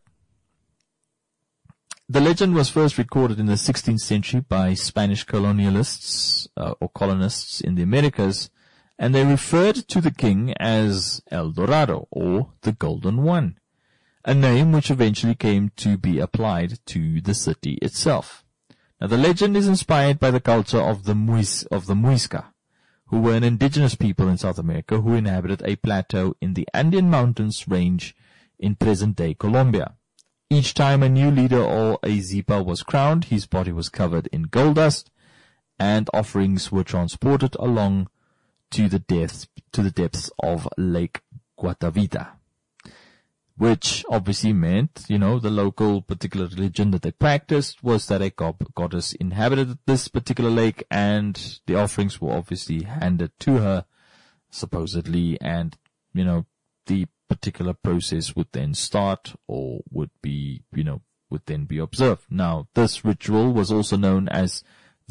Speaker 1: the legend was first recorded in the 16th century by Spanish colonialists or colonists in the Americas, and they referred to the king as El Dorado, or the Golden One, a name which eventually came to be applied to the city itself. Now, the legend is inspired by the culture of the Muisca, who were an indigenous people in South America who inhabited a plateau in the Andean Mountains range in present-day Colombia. Each time a new leader or a Zipa was crowned, his body was covered in gold dust, and offerings were transported along to the depths of Lake Guatavita, which obviously meant, the local particular religion that they practiced was that a goddess inhabited this particular lake, and the offerings were obviously handed to her, supposedly, and, the particular process would then start, or would then be observed. Now, this ritual was also known as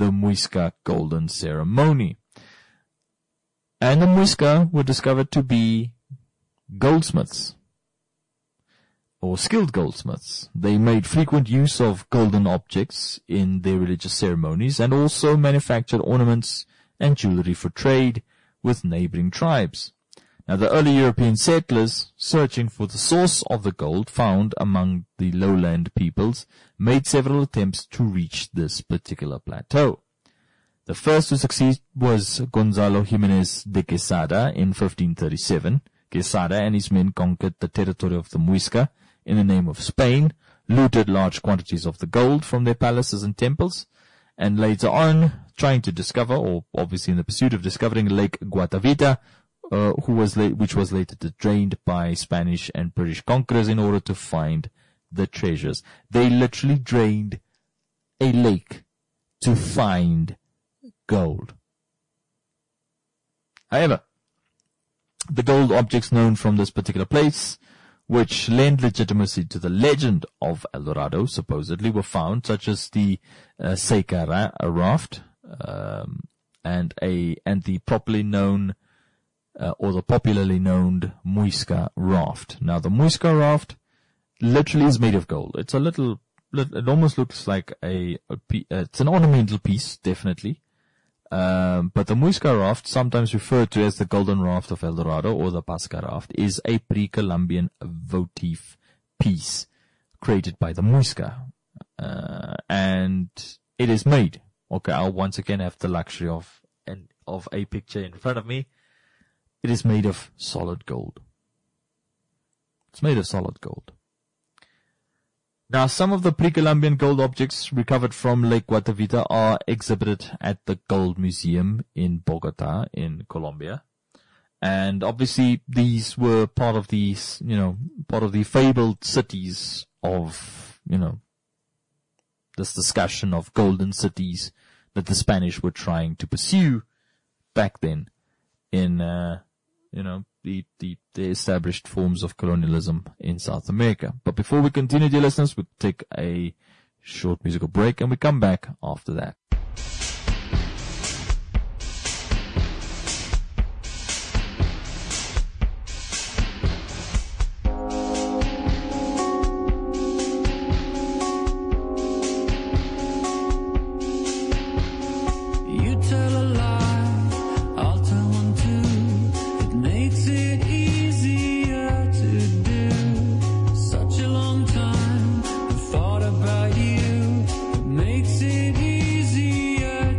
Speaker 1: the Muisca Golden Ceremony. And the Muisca were discovered to be goldsmiths, or skilled goldsmiths. They made frequent use of golden objects in their religious ceremonies and also manufactured ornaments and jewelry for trade with neighboring tribes. Now, the early European settlers, searching for the source of the gold found among the lowland peoples, made several attempts to reach this particular plateau. The first to succeed was Gonzalo Jimenez de Quesada in 1537. Quesada and his men conquered the territory of the Muisca in the name of Spain, looted large quantities of the gold from their palaces and temples, and later on, trying to discover, or obviously in the pursuit of discovering Lake Guatavita, which was later drained by Spanish and British conquerors in order to find the treasures. They literally drained a lake to find gold. However, the gold objects known from this particular place, which lend legitimacy to the legend of El Dorado, supposedly were found, such as the Seika raft, and the popularly known Muisca raft. Now, the Muisca raft literally is made of gold. It's it almost looks like it's an ornamental piece, definitely. But the Muisca raft, sometimes referred to as the Golden Raft of El Dorado or the Pasca raft, is a pre-Columbian votive piece created by the Muisca. And it is made. Okay, I'll once again have the luxury of a picture in front of me. It is made of solid gold. It's made of solid gold. Now, some of the pre-Columbian gold objects recovered from Lake Guatavita are exhibited at the Gold Museum in Bogota, in Colombia. And obviously, these were part of the fabled cities of, this discussion of golden cities that the Spanish were trying to pursue back then in, the established forms of colonialism in South America. But before we continue, dear listeners, we'll take a short musical break and we come back after that.
Speaker 4: Makes it easier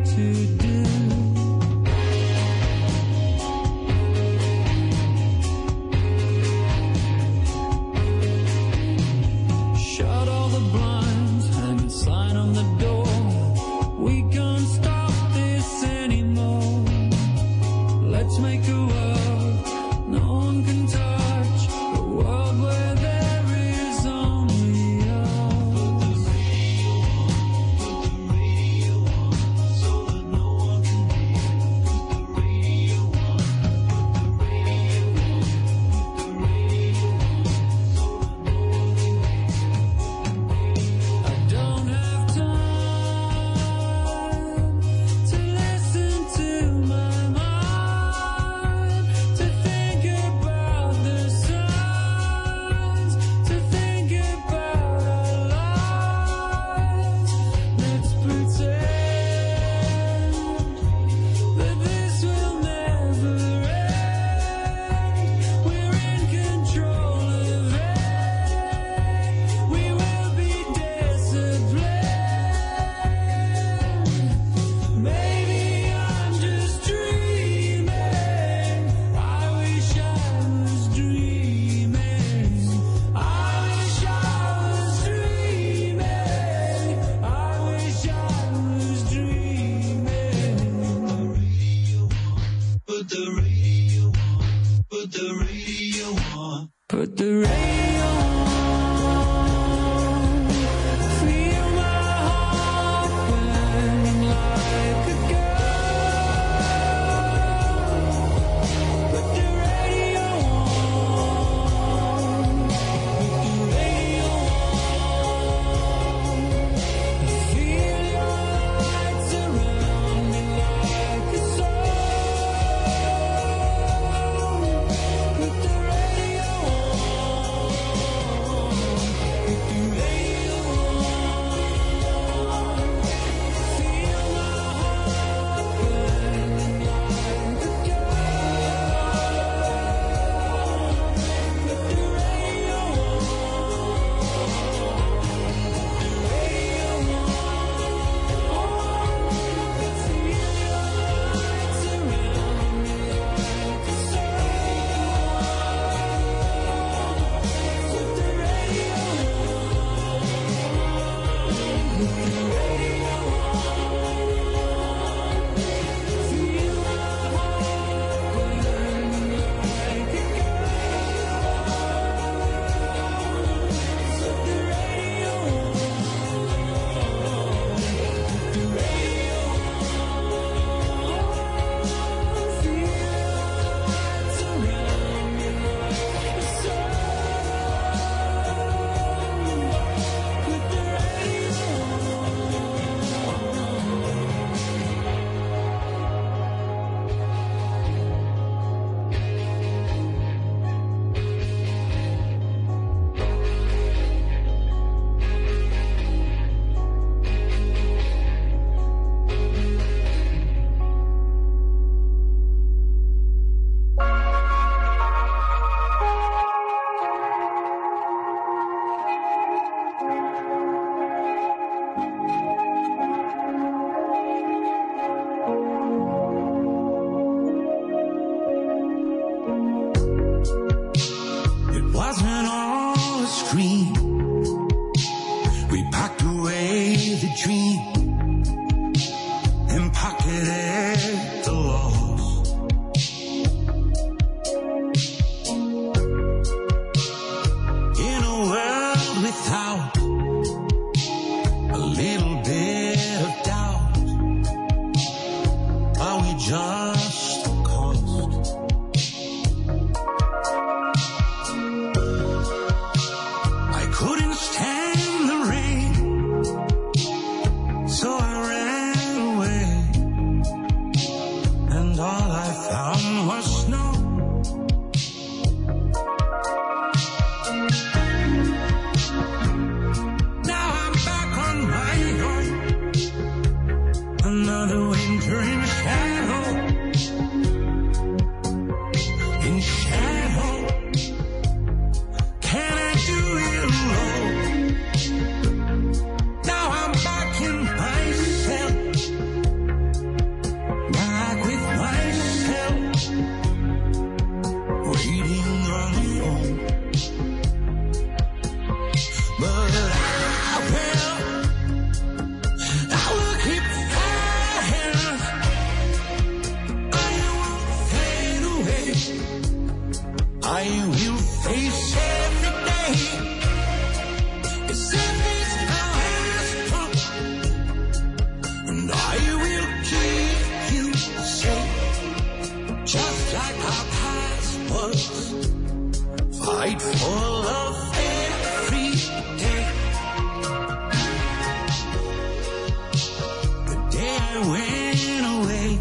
Speaker 3: I went away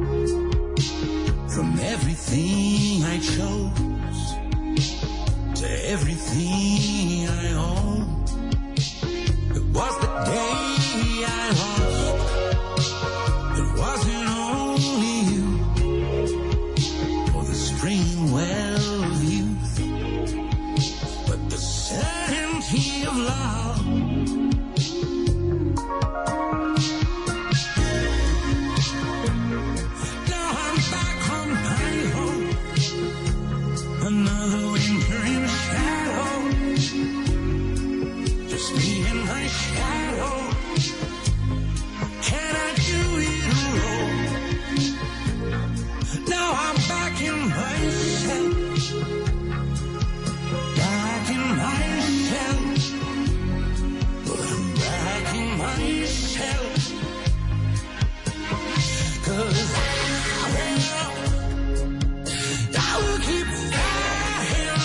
Speaker 3: from everything I chose to everything I own. It was the day I lost. It wasn't only you or the spring well of youth, but the certainty of love. Now I'm back on my home. Another winter in shadow. Just me and my shadow. Can I do it alone? Now I'm back in myself. Back in myself. But I'm back in myself. 'Cause I will keep flying.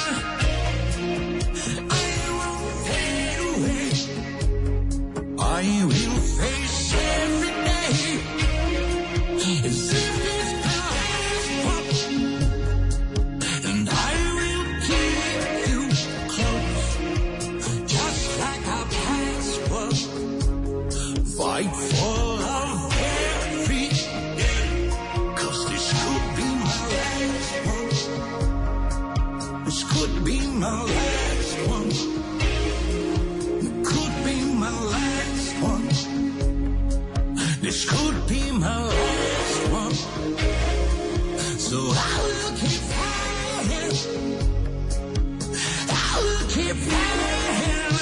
Speaker 3: I won't fade away. I will face every day as if it's the last one. And I will keep you close, just like our past was. Fight for love every day, 'cause this could be my last one. This could be my last one. It could be my last one. This could be my last one. So I will keep flying. I will keep flying.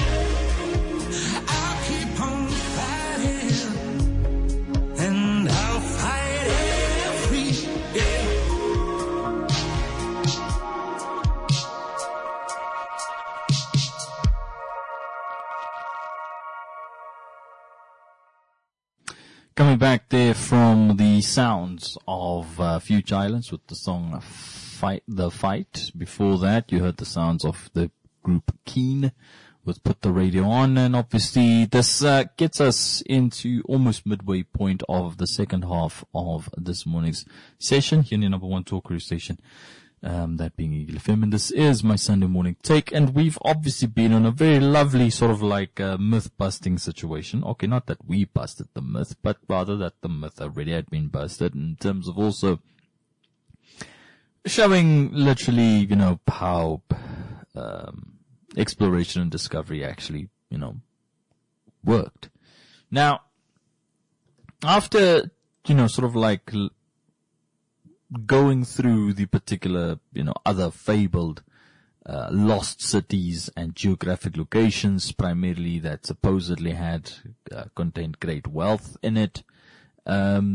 Speaker 3: I'll keep on fighting. And I'll fight every day.
Speaker 1: Coming back there from the sounds of Future Islands with the song Fight the Fight. Before that, you heard the sounds of the group Keen with Put the Radio On. And obviously, this gets us into almost midway point of the second half of this morning's session here in your number one talk radio station. That being Eagle FM, and this is my Sunday morning take, and we've obviously been on a very lovely sort of like myth-busting situation. Okay, not that we busted the myth, but rather that the myth already had been busted in terms of also showing literally, how exploration and discovery actually, worked. Now, after, sort of like going through the particular, other fabled, lost cities and geographic locations, primarily that supposedly had, contained great wealth in it. But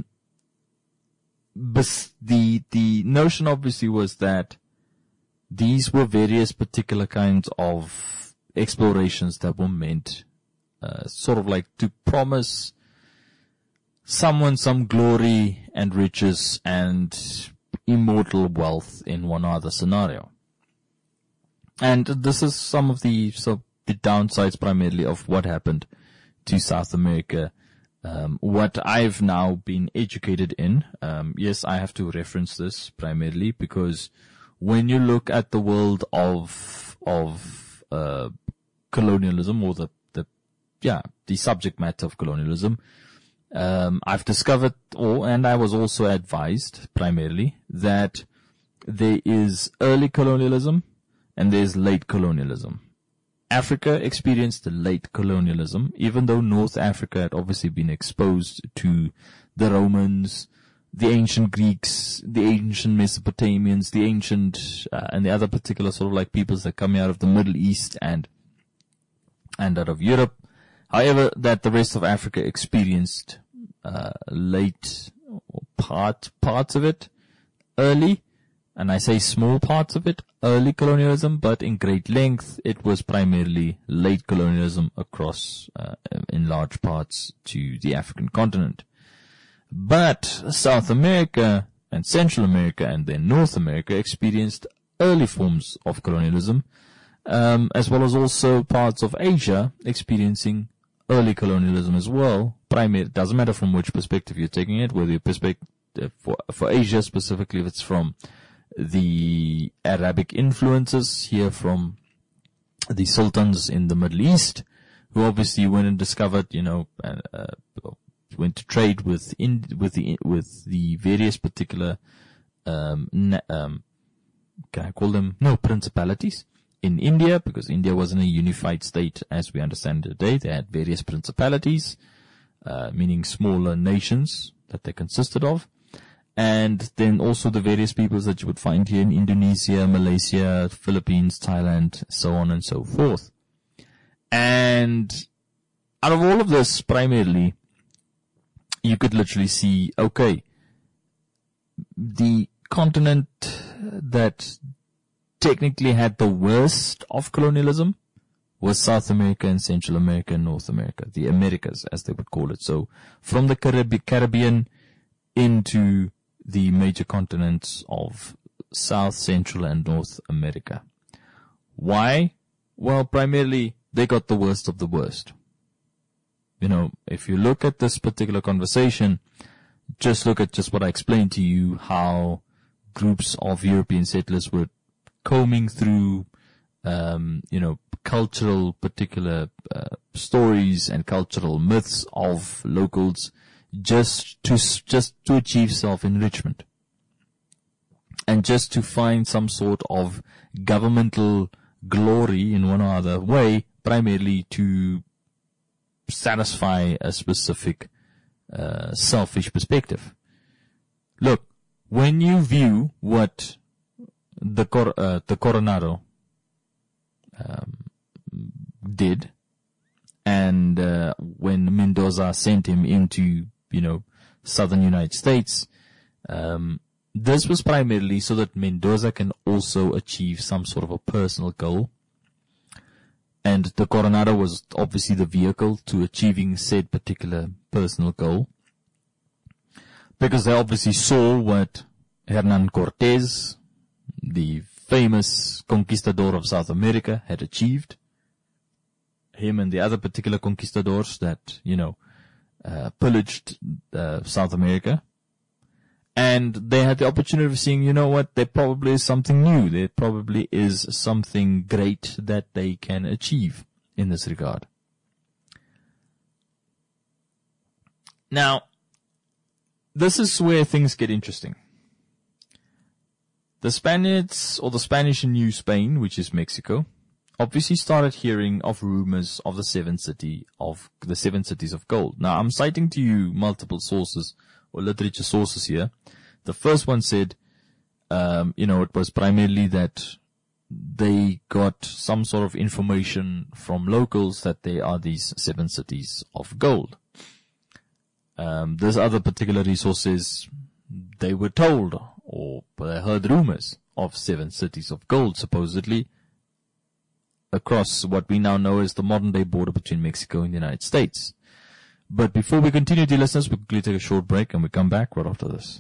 Speaker 1: the notion obviously was that these were various particular kinds of explorations that were meant, sort of like to promise someone some glory and riches and immortal wealth in one other scenario. And this is some of the downsides primarily of what happened to South America. What I've now been educated in, yes, I have to reference this primarily because when you look at the world of colonialism or the subject matter of colonialism, I've discovered, and I was also advised primarily, that there is early colonialism and there's late colonialism. Africa experienced late colonialism, even though North Africa had obviously been exposed to the Romans, the ancient Greeks, the ancient Mesopotamians, the ancient, and the other particular sort of like peoples that come out of the Middle East and out of Europe. However, that the rest of Africa experienced late parts of it, early, and I say small parts of it, early colonialism, but in great length, it was primarily late colonialism across, in large parts to the African continent. But South America and Central America and then North America experienced early forms of colonialism, as well as also parts of Asia experiencing early colonialism as well, primary, it doesn't matter from which perspective you're taking it, whether your perspective, for Asia specifically, if it's from the Arabic influences here from the sultans in the Middle East, who obviously went and discovered, went to trade with the various particular, can I call them? No, principalities in India, because India wasn't a unified state as we understand it today. They had various principalities, meaning smaller nations that they consisted of. And then also the various peoples that you would find here in Indonesia, Malaysia, Philippines, Thailand, so on and so forth. And out of all of this, primarily, you could literally see, okay, the continent that technically had the worst of colonialism was South America and Central America and North America, the Americas, as they would call it. So from the Caribbean into the major continents of South, Central, and North America. Why? Well, primarily, they got the worst of the worst. If you look at this particular conversation, just look at just what I explained to you, how groups of European settlers were combing through, cultural particular stories and cultural myths of locals, just to achieve self-enrichment and just to find some sort of governmental glory in one or other way, primarily to satisfy a specific selfish perspective. Look, when you view what the Coronado did, and when Mendoza sent him into southern United States, this was primarily so that Mendoza can also achieve some sort of a personal goal. And the Coronado was obviously the vehicle to achieving said particular personal goal, because they obviously saw what Hernan Cortez, the famous conquistador of South America, had achieved. Him and the other particular conquistadors that, pillaged South America. And they had the opportunity of seeing, there probably is something new. There probably is something great that they can achieve in this regard. Now, this is where things get interesting. The Spaniards, or the Spanish in New Spain, which is Mexico, obviously started hearing of rumors of the seven cities of gold. Now, I'm citing to you multiple sources or literature sources here. The first one said, it was primarily that they got some sort of information from locals that there are these seven cities of gold. This other particular resource says they were told, or they heard rumors of 7 cities of gold, supposedly, across what we now know as the modern-day border between Mexico and the United States. But before we continue, dear listeners, we'll quickly take a short break and we come back right after this.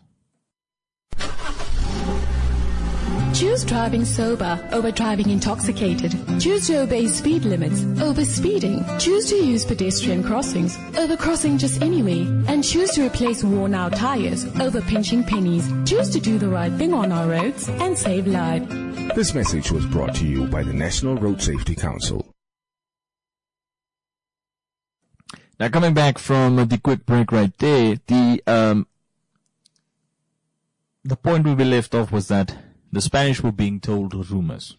Speaker 4: Choose driving sober over driving intoxicated. Choose to obey speed limits over speeding. Choose to use pedestrian crossings over crossing just anyway. And choose to replace worn-out tires over pinching pennies. Choose to do the right thing on our roads and save lives.
Speaker 5: This message was brought to you by the National Road Safety Council.
Speaker 1: Now, coming back from the quick break right there, the point where we left off was that the Spanish were being told rumors.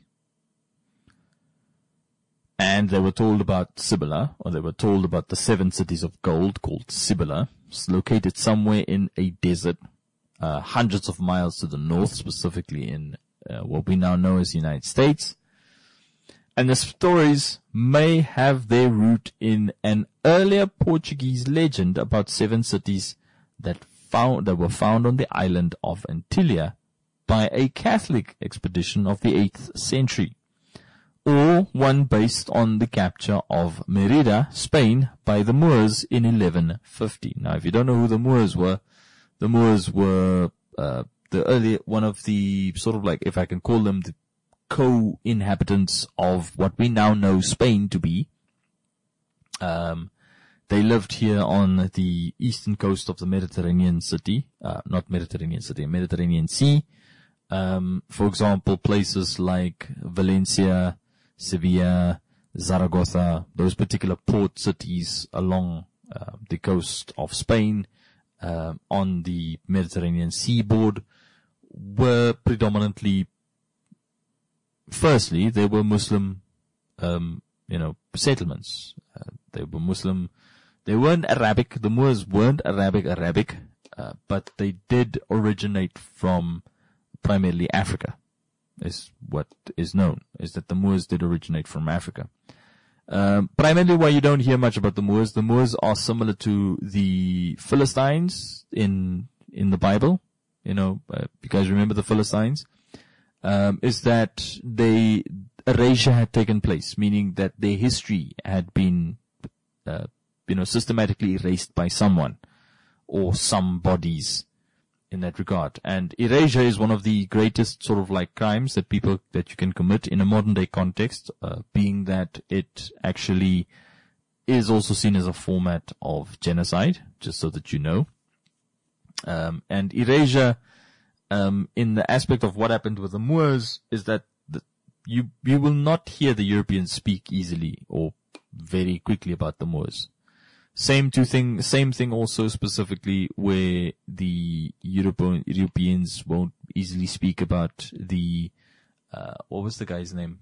Speaker 1: And they were told about Cibola, or they were told about the 7 cities of gold called Cibola. It's located somewhere in a desert, hundreds of miles to the north, specifically in what we now know as the United States. And the stories may have their root in an earlier Portuguese legend about 7 cities that were found on the island of Antillia by a Catholic expedition of the 8th century, or one based on the capture of Merida, Spain, by the Moors in 1150. Now, if you don't know who the Moors were the early, one of the sort of like, if I can call them, the co-inhabitants of what we now know Spain to be. They lived here on the eastern coast of the Mediterranean Sea. For example, places like Valencia, Sevilla, Zaragoza, those particular port cities along the coast of Spain, on the Mediterranean seaboard, were predominantly, firstly, they were Muslim, settlements. They were Muslim. They weren't Arabic. The Moors weren't Arabic, but they did originate from primarily Africa, is what is known, is that the Moors did originate from Africa. Primarily why you don't hear much about the Moors are similar to the Philistines in the Bible. You guys remember the Philistines? Is that erasure had taken place, meaning that their history had been, systematically erased by someone or some bodies in that regard. And erasure is one of the greatest sort of like crimes that you can commit in a modern day context, being that it actually is also seen as a format of genocide, just so that you know. And erasure, in the aspect of what happened with the Moors, is that you will not hear the Europeans speak easily or very quickly about the Moors. Same thing also specifically where the Europeans won't easily speak about the, what was the guy's name?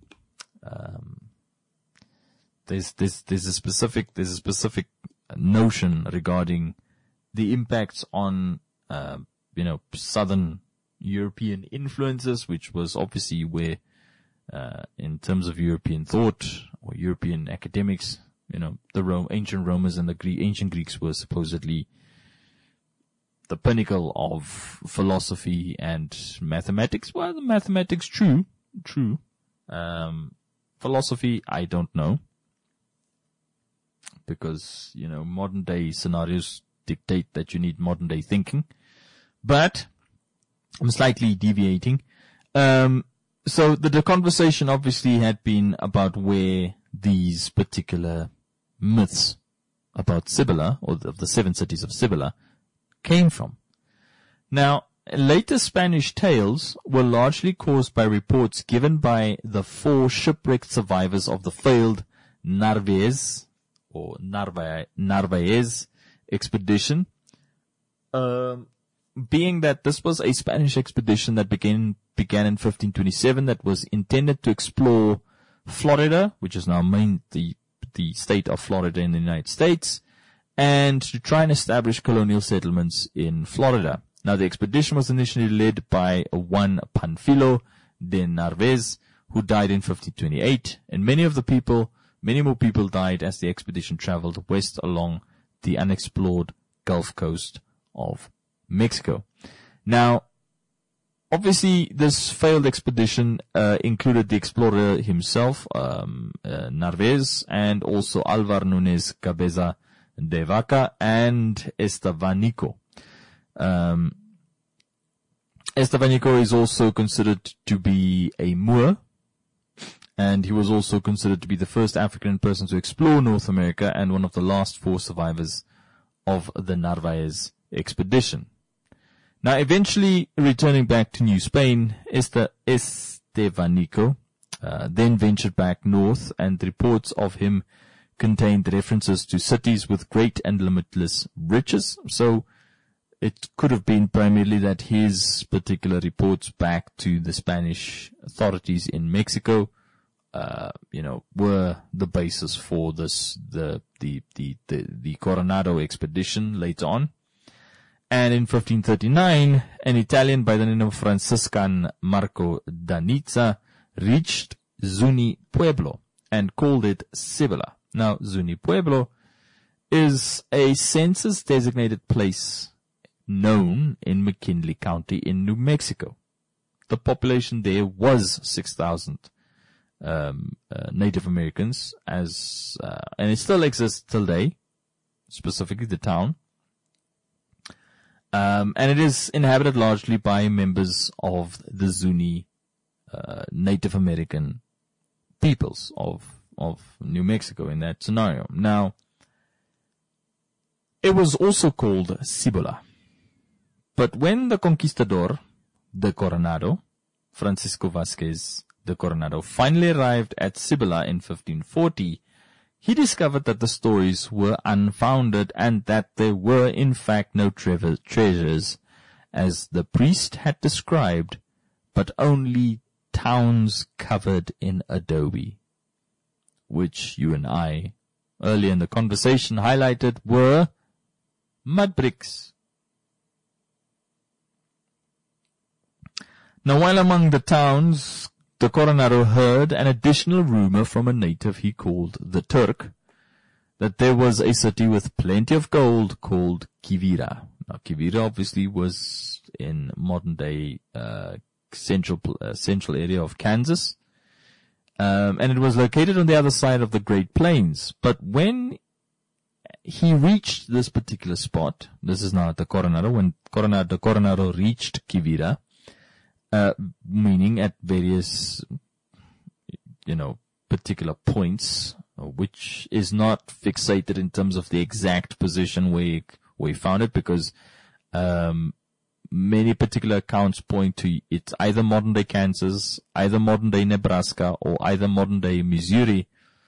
Speaker 1: There's a specific notion regarding the impacts on, Southern European influences, which was obviously where, in terms of European thought or European academics, the ancient Romans and the ancient Greeks were supposedly the pinnacle of philosophy and mathematics. Well, the mathematics, true. Philosophy, I don't know. Because, modern day scenarios dictate that you need modern day thinking. But I'm slightly deviating. So the conversation obviously had been about where these particular myths about Cybele, or of the 7 cities of Cybele, came from. Now, later Spanish tales were largely caused by reports given by the 4 shipwrecked survivors of the failed Narvaez expedition, being that this was a Spanish expedition that began in 1527 that was intended to explore Florida, which is now the state of Florida in the United States, and to try and establish colonial settlements in Florida. Now, the expedition was initially led by one Panfilo de Narvaez, who died in 1528, and many more people died as the expedition traveled west along the unexplored Gulf Coast of Mexico. Now, obviously, this failed expedition included the explorer himself, Narvaez, and also Alvar Núñez Cabeza de Vaca and Estevanico. Estevanico is also considered to be a Moor, and he was also considered to be the first African person to explore North America and one of the last 4 survivors of the Narvaez expedition. Now, eventually returning back to New Spain, Estevanico then ventured back north, and reports of him contained references to cities with great and limitless riches. So it could have been primarily that his particular reports back to the Spanish authorities in Mexico, were the basis for the Coronado expedition later on. And in 1539, an Italian by the name of Franciscan Marco Danizza reached Zuni Pueblo and called it Cybele. Now, Zuni Pueblo is a census-designated place known in McKinley County in New Mexico. The population there was 6,000 Native Americans, and it still exists till today, specifically the town. And it is inhabited largely by members of the Zuni Native American peoples of New Mexico in that scenario. Now, was also called Cibola. But when the conquistador de Coronado, Francisco Vasquez de Coronado, finally arrived at Cibola in 1540, he discovered that the stories were unfounded and that there were in fact no treasures, as the priest had described, but only towns covered in adobe, which you and I, earlier in the conversation, highlighted were mud bricks. Now, while among the towns, the Coronado heard an additional rumor from a native he called the Turk, that there was a city with plenty of gold called Quivira. Now, Quivira obviously was in modern-day central area of Kansas, and it was located on the other side of the Great Plains. But when he reached this particular spot, this is now at the Coronado, when the Coronado reached Quivira, meaning at various, particular points, which is not fixated in terms of the exact position where we found it, because many particular accounts point to it's either modern-day Kansas, either modern-day Nebraska, or either modern-day Missouri.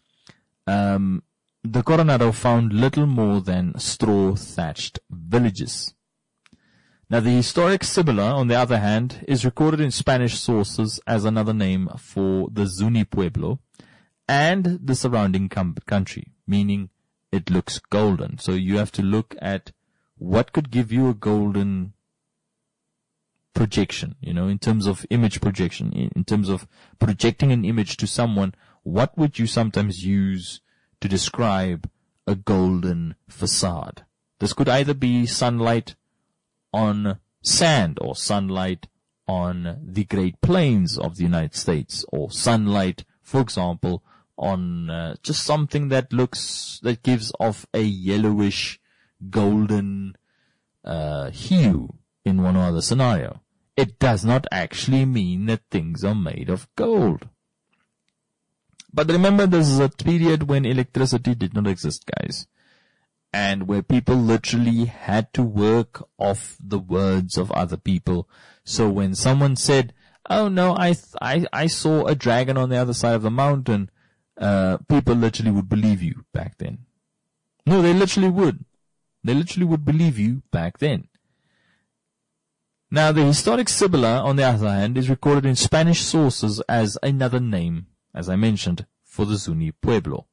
Speaker 1: The Coronado found little more than straw-thatched villages. Now, the historic Cibola, on the other hand, is recorded in Spanish sources as another name for the Zuni Pueblo and the surrounding country, meaning it looks golden. So you have to look at what could give you a golden projection, in terms of image projection, in terms of projecting an image to someone. What would you sometimes use to describe a golden facade? This could either be sunlight on sand, or sunlight on the Great Plains of the United States, or sunlight, for example, on just something that gives off a yellowish golden hue in one or other scenario. It does not actually mean that things are made of gold. But remember, this is a period when electricity did not exist, guys, and where people literally had to work off the words of other people. So when someone said, "Oh no, I saw a dragon on the other side of the mountain," people literally would believe you back then. No, they literally would. They literally would believe you back then. Now, the historic Cibola, on the other hand, is recorded in Spanish sources as another name, as I mentioned, for the Zuni Pueblo.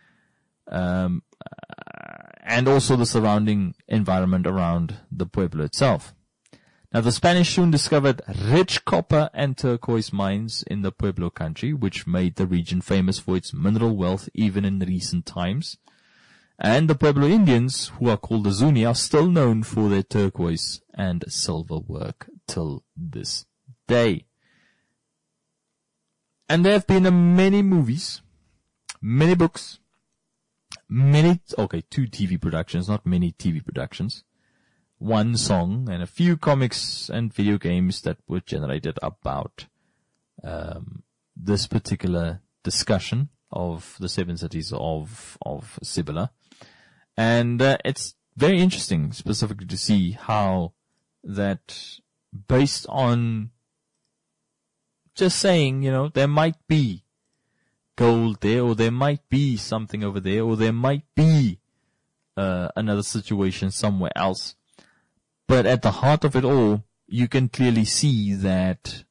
Speaker 1: And also the surrounding environment around the Pueblo itself. Now, the Spanish soon discovered rich copper and turquoise mines in the Pueblo country, which made the region famous for its mineral wealth even in recent times. And the Pueblo Indians, who are called the Zuni, are still known for their turquoise and silver work till this day. And there have been many movies, many books, two TV productions, not many TV productions, one song, and a few comics and video games that were generated about this particular discussion of the seven cities of Cibola. And it's very interesting specifically to see how that, based on just saying, there might be gold there, or there might be something over there, or there might be another situation somewhere else. But at the heart of it all, you can clearly see that,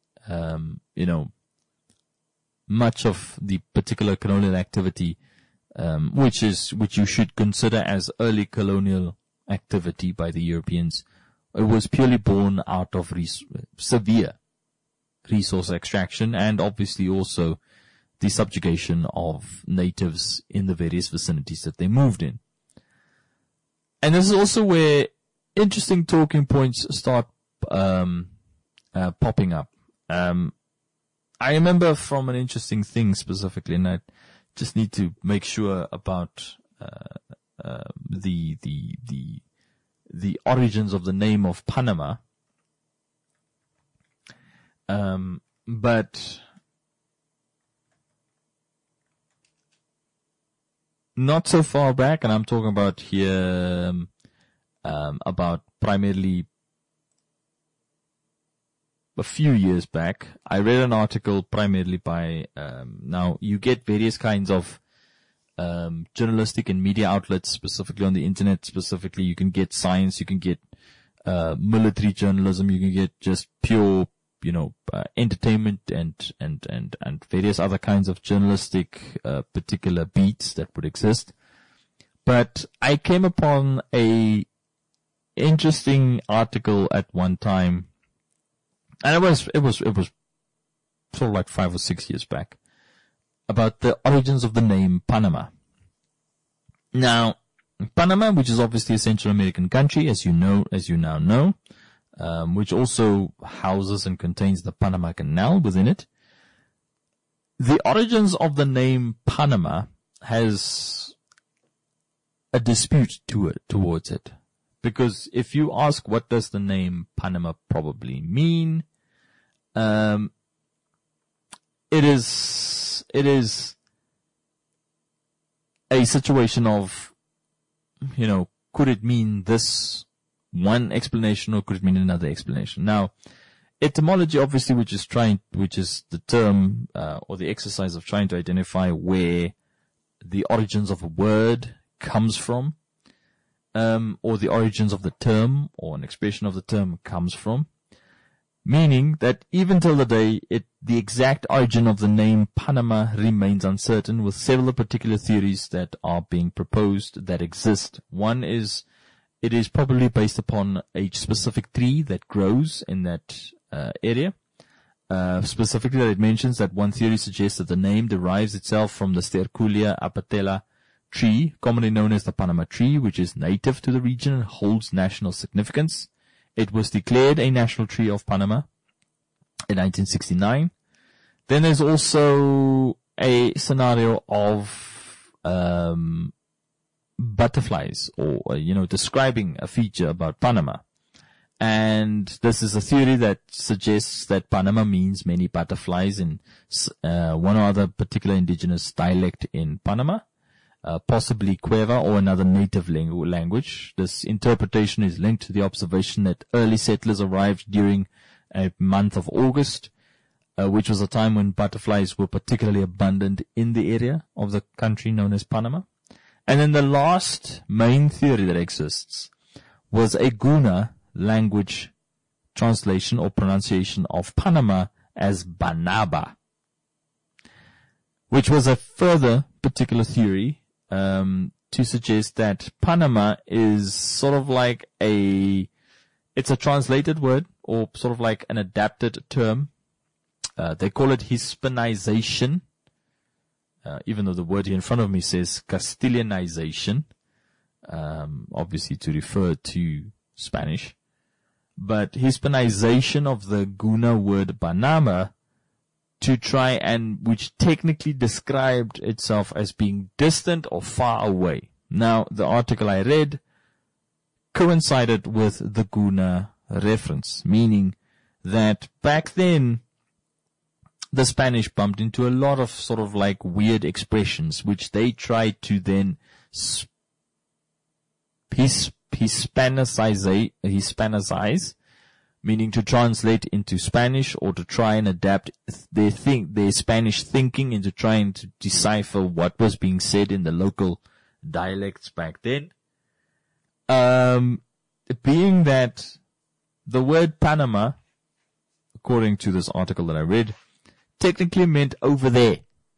Speaker 1: much of the particular colonial activity, which you should consider as early colonial activity by the Europeans, it was purely born out of severe resource extraction, and obviously also the subjugation of natives in the various vicinities that they moved in. And this is also where interesting talking points start popping up. I remember from an interesting thing specifically, and I just need to make sure about the origins of the name of Panama. But not so far back, and I'm talking about here about primarily a few years back. I read an article primarily by, now you get various kinds of journalistic and media outlets, specifically on the internet. Specifically, you can get science, you can get military journalism, you can get just pure, entertainment and various other kinds of journalistic particular beats that would exist. But I came upon a interesting article at one time, and it was sort of like 5 or 6 years back, about the origins of the name Panama. Now, Panama, which is obviously a Central American country, as you now know, which also houses and contains the Panama Canal within it. The origins of the name Panama has a dispute towards it. Because if you ask what does the name Panama probably mean, it is a situation of, could it mean this one explanation or could it mean another explanation? Now, etymology, obviously, which is the term, or the exercise of trying to identify where the origins of a word comes from, or the origins of the term or an expression of the term comes from, meaning that even till the day, the exact origin of the name Panama remains uncertain, with several particular theories that are being proposed that exist. One is, it is probably based upon a specific tree that grows in that area. Specifically, that it mentions that one theory suggests that the name derives itself from the Sterculia apatella tree, commonly known as the Panama tree, which is native to the region and holds national significance. It was declared a national tree of Panama in 1969. Then there's also a scenario of butterflies, or describing a feature about Panama. And this is a theory that suggests that Panama means many butterflies in one or other particular indigenous dialect in Panama. Possibly Cueva or another native language. This interpretation is linked to the observation that early settlers arrived during a month of August, which was a time when butterflies were particularly abundant in the area of the country known as Panama. And then the last main theory that exists was a Guna language translation or pronunciation of Panama as Banaba, which was a further particular theory to suggest that Panama is sort of like it's a translated word or sort of like an adapted term. They call it Hispanization, even though the word here in front of me says Castilianization, obviously to refer to Spanish. But Hispanization of the Guna word Banaba, to try and, which technically described itself as being distant or far away. Now, the article I read coincided with the Guna reference, meaning that back then, the Spanish bumped into a lot of sort of like weird expressions, which they tried to then Hispanicize, meaning to translate into Spanish or to try and adapt their Spanish thinking into trying to decipher what was being said in the local dialects back then. Being that the word Panama, according to this article that I read, technically meant over there.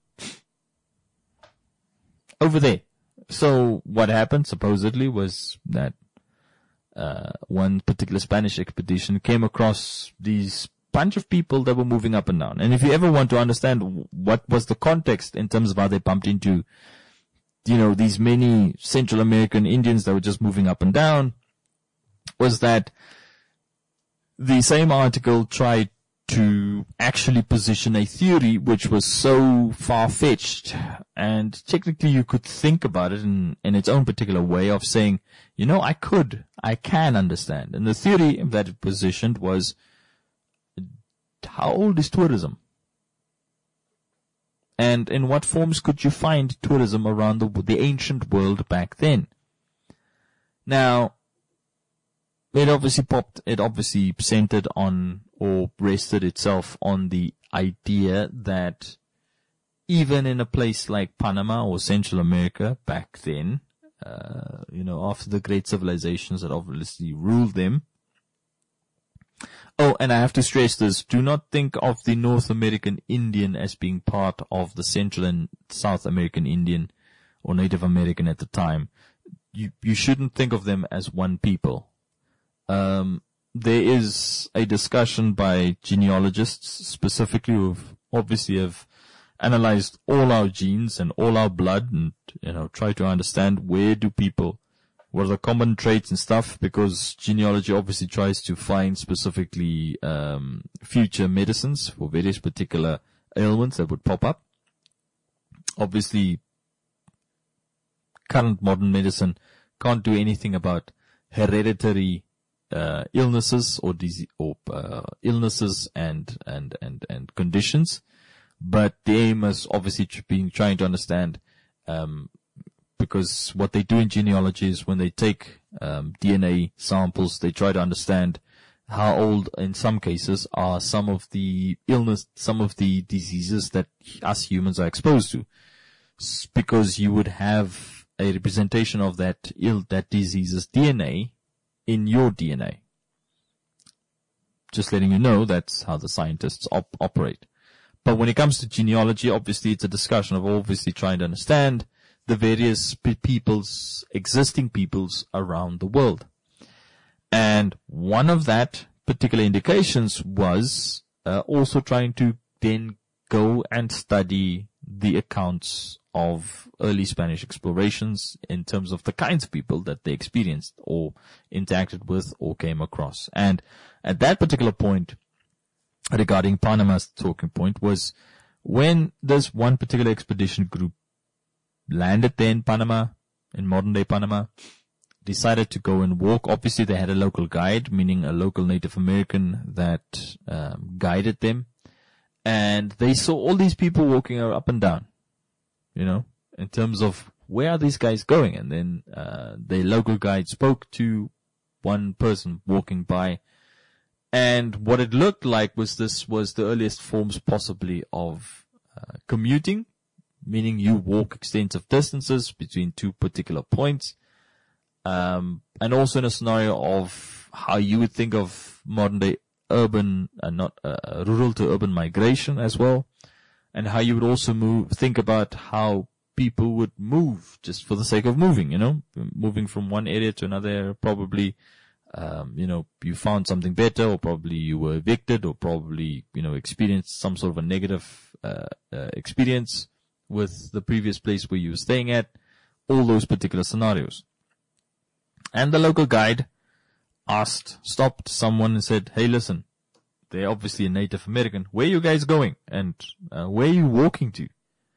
Speaker 1: Over there. So what happened supposedly was that one particular Spanish expedition came across these bunch of people that were moving up and down. And if you ever want to understand what was the context in terms of how they bumped into, these many Central American Indians that were just moving up and down, was that the same article tried to actually position a theory which was so far-fetched, and technically you could think about it in its own particular way of saying, I can understand. And the theory that it positioned was, how old is tourism? And in what forms could you find tourism around the ancient world back then? Now, it obviously centered on or rested itself on the idea that even in a place like Panama or Central America back then, after the great civilizations that obviously ruled them. Oh, and I have to stress this. Do not think of the North American Indian as being part of the Central and South American Indian or Native American at the time. You shouldn't think of them as one people. There is a discussion by genealogists specifically who obviously have analyzed all our genes and all our blood and, try to understand what are the common traits and stuff, because genealogy obviously tries to find specifically, future medicines for various particular ailments that would pop up. Obviously, current modern medicine can't do anything about hereditary illnesses or disease or illnesses and conditions, but the aim is obviously trying to understand, because what they do in genealogy is when they take DNA samples, they try to understand how old, in some cases, are some of the diseases that us humans are exposed to, because you would have a representation of that disease's DNA in your DNA. Just letting you know, that's how the scientists operate. But when it comes to genealogy, obviously it's a discussion of obviously trying to understand the various existing peoples around the world. And one of that particular indications was also trying to then go and study the accounts of early Spanish explorations in terms of the kinds of people that they experienced or interacted with or came across. And at that particular point, regarding Panama's talking point, was when this one particular expedition group landed there in Panama, in modern day Panama, decided to go and walk. Obviously they had a local guide, meaning a local Native American that guided them. And they saw all these people walking up and down, in terms of where are these guys going? And then the local guide spoke to one person walking by, and what it looked like was the earliest forms possibly of commuting, meaning you walk extensive distances between two particular points, and also in a scenario of how you would think of modern day urban and not rural to urban migration as well, and how you would also think about how people would move just for the sake of moving, moving from one area to another area. Probably, you found something better, or probably you were evicted, or probably, experienced some sort of a negative experience with the previous place where you were staying at, all those particular scenarios. And the local guide stopped someone and said, hey, listen, they're obviously a Native American. Where are you guys going? And where are you walking to?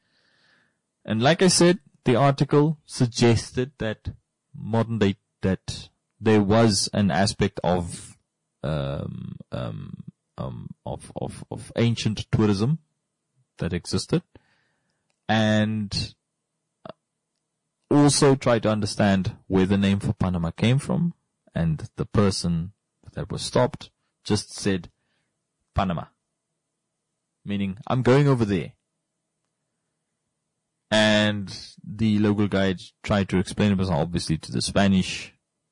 Speaker 1: And like I said, the article suggested that modern day, that there was an aspect of ancient tourism that existed, and also try to understand where the name for Panama came from. And the person that was stopped just said Panama, meaning I'm going over there. And the local guide tried to explain it, obviously, to the Spanish,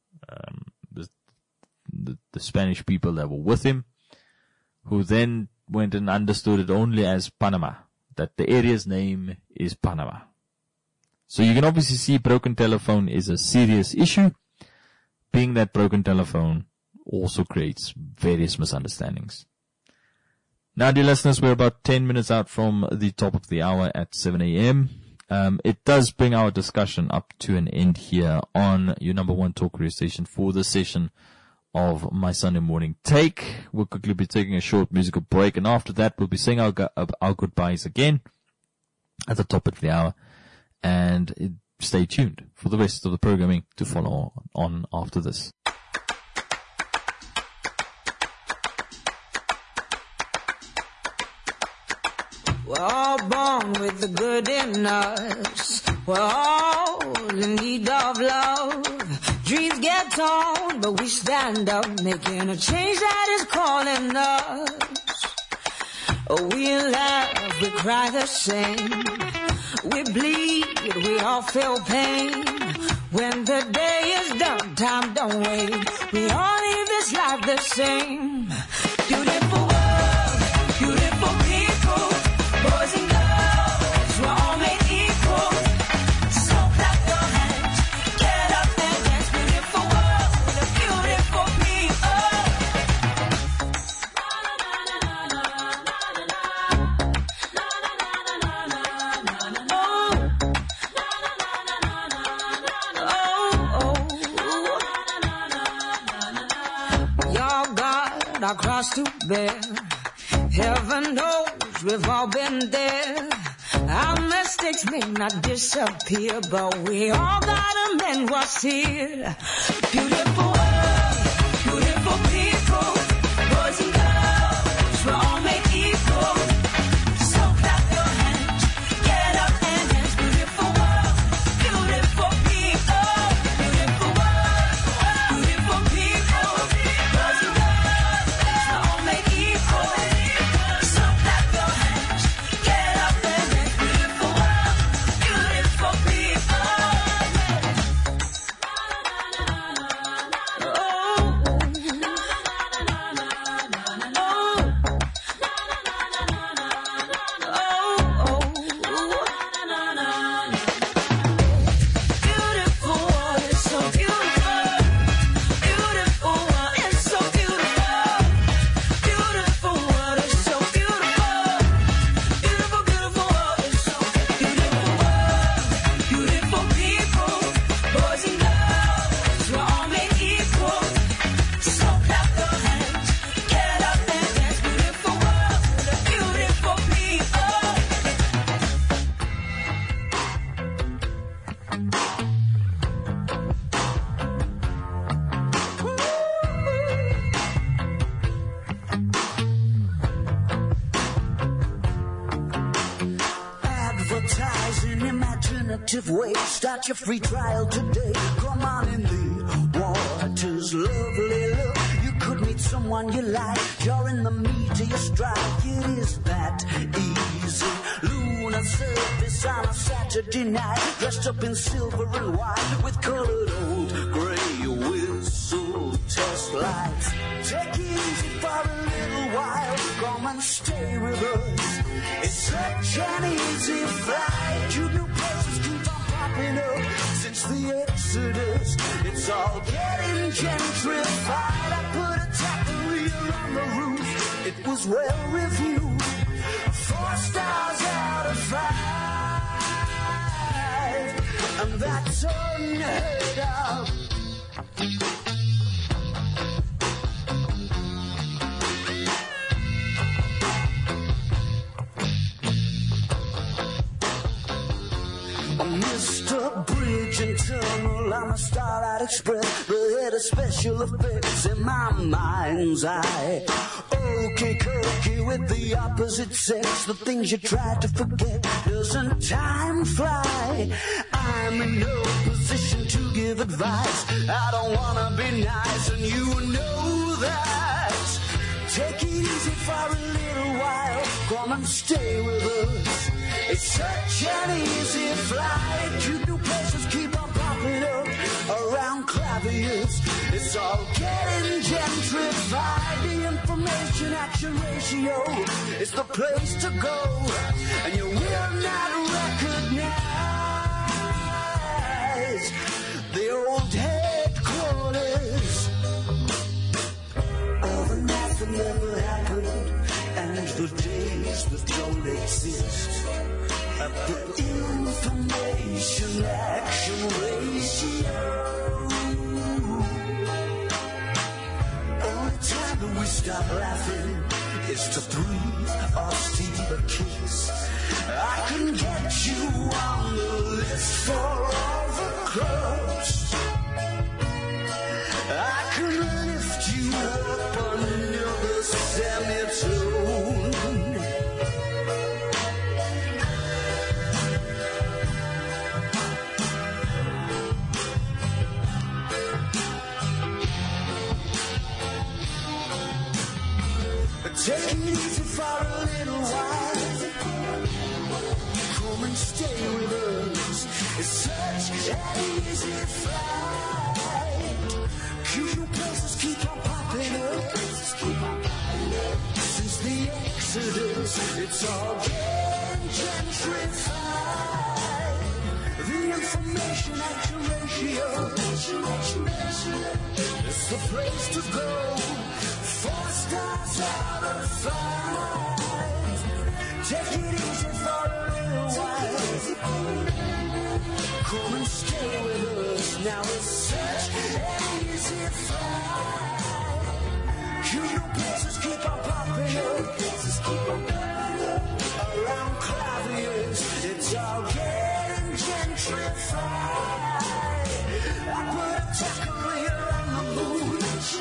Speaker 1: the Spanish people that were with him, who then went and understood it only as Panama, that the area's name is Panama. So you can obviously see broken telephone is a serious issue, being that broken telephone also creates various misunderstandings. Now, dear listeners, we're about 10 minutes out from the top of the hour at 7 a.m. It does bring our discussion up to an end here on your number one talk radio station for the session of my Sunday morning take. We'll quickly be taking a short musical break, and after that we'll be saying our goodbyes again at the top of the hour. And stay tuned for the rest of the programming to follow on after this.
Speaker 6: We're all born with the good in us. We're all in need of love. Dreams get torn, but we stand up, making a change that is calling us. We laugh, we cry the same. We bleed, we all feel pain. When the day is done, time don't wait. We all leave this life the same. Beautiful world, beautiful people, boys and girls, we're all made equal. So clap your hands, get up and dance. Beautiful world, beautiful people. Your God, our cross to bear. Heaven knows we've all been there. Our mistakes may not disappear, but we all gotta mend what's here. Beautiful world, beautiful people, boys and girls, we're all made equal. So clap your hands, get up and dance. Beautiful world, beautiful people. Beautiful world, beautiful people, boys and girls, we're all made equal. So clap your hands, get up and dance. Beautiful world, beautiful people. Beautiful world is so beautiful. Beautiful world is so beautiful. Beautiful world is so beautiful. Beautiful, beautiful world is so beautiful world. Beautiful people, boys and girls, we're all made equal. So clap your hands, get up and dance. Beautiful world, beautiful people.
Speaker 7: Advertising imaginative ways. Start your free trial today. Come on in the waters, lovely look. You could meet someone you like. You're in the meat of your strike. It is that easy. Lunar surface on a Saturday night. Dressed up in silver and white with colored old gray whistle test lights. Take it easy for a little while. Come and stay with us. It's such an easy flight. You new places keep on popping up since the Exodus. It's all getting gentrified. I put a taqueria on the roof. It was well reviewed. 4 stars out of 5. And that's unheard of. Mr. Bridge and Tunnel, I'm a Starlight Express, the head of special effects in my mind's eye. Okay, cookie with the opposite sex, the things you try to forget, doesn't time fly? I'm in no position to give advice, I don't wanna be nice and you know that. Take it easy for a little while, come and stay with us. It's such an easy flight. You new places keep on popping up around claviers. It's all getting gentrified. The information action ratio is the place to go, and you will not recognize the old headquarters of a night that never happened, and the days that don't exist. At the information action ratio. Only time that we stop laughing is to breathe or steal a kiss. I can get you on the list for all the clubs. I can lift you up under the semitone. Take it easy for a little while. Come and stay with us. It's such an easy flight. Cute new places keep on popping up. Since the Exodus, it's all getting gentrified. The information action ratio, it's the place to go. 4 stars out of 5. Take it easy for a little while. Come and stay with us. Now it's such an easy flight. Cute new places keep on popping up. Around Clavius, it's all getting gentrified. I put a tackle here on the moon.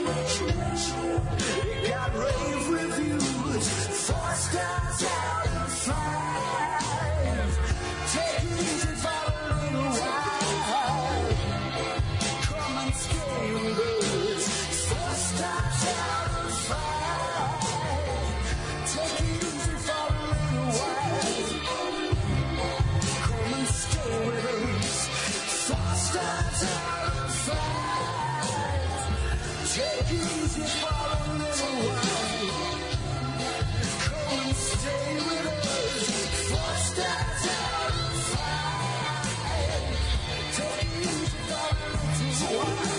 Speaker 7: It got rave reviews. 4 stars out of 5. Take it easy for a little while. Come and stay with us. 4 stars out of 5. Take it easy for a little while. Come and stay with us. 4 stars out of 5. Take it easy for a little while. Come and stay with us. 4 stars out of 5. Take it easy for a little while.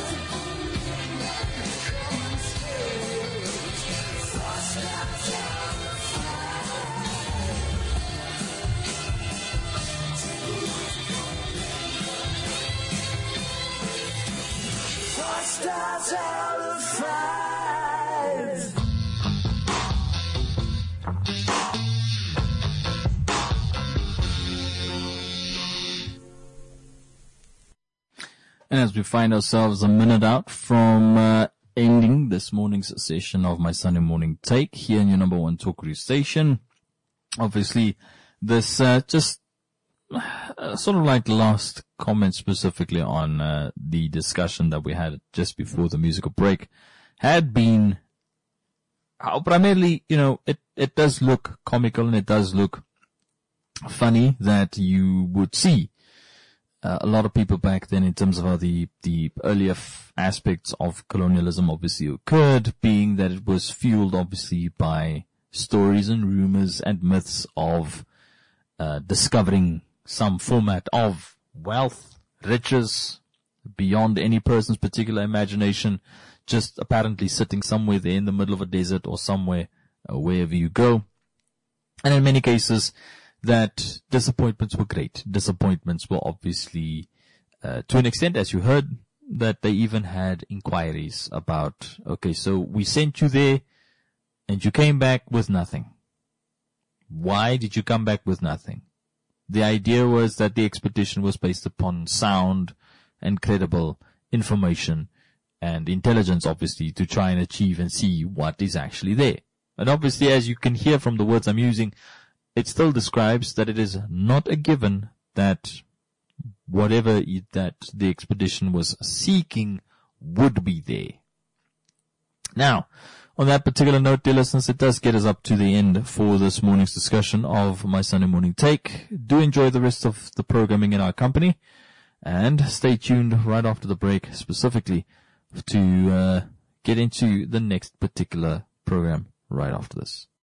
Speaker 7: Come and stay with us. 4 stars out of 5. 4 stars out of 5.
Speaker 1: And as we find ourselves a minute out from ending this morning's session of my Sunday morning take here in your number one talk radio station, obviously this just sort of like last comment specifically on the discussion that we had just before the musical break had been how primarily, it does look comical and it does look funny that you would see a lot of people back then in terms of how the earlier aspects of colonialism obviously occurred, being that it was fueled obviously by stories and rumors and myths of discovering some format of wealth, riches, beyond any person's particular imagination, just apparently sitting somewhere there in the middle of a desert or somewhere, wherever you go. And in many cases, that disappointments were great. Disappointments were obviously, to an extent, as you heard, that they even had inquiries about, okay, so we sent you there and you came back with nothing. Why did you come back with nothing? The idea was that the expedition was based upon sound and credible information and intelligence, obviously, to try and achieve and see what is actually there. And obviously, as you can hear from the words I'm using, it still describes that it is not a given that whatever that the expedition was seeking would be there. Now, on that particular note, dear listeners, it does get us up to the end for this morning's discussion of my Sunday morning take. Do enjoy the rest of the programming in our company and stay tuned right after the break specifically to get into the next particular program right after this.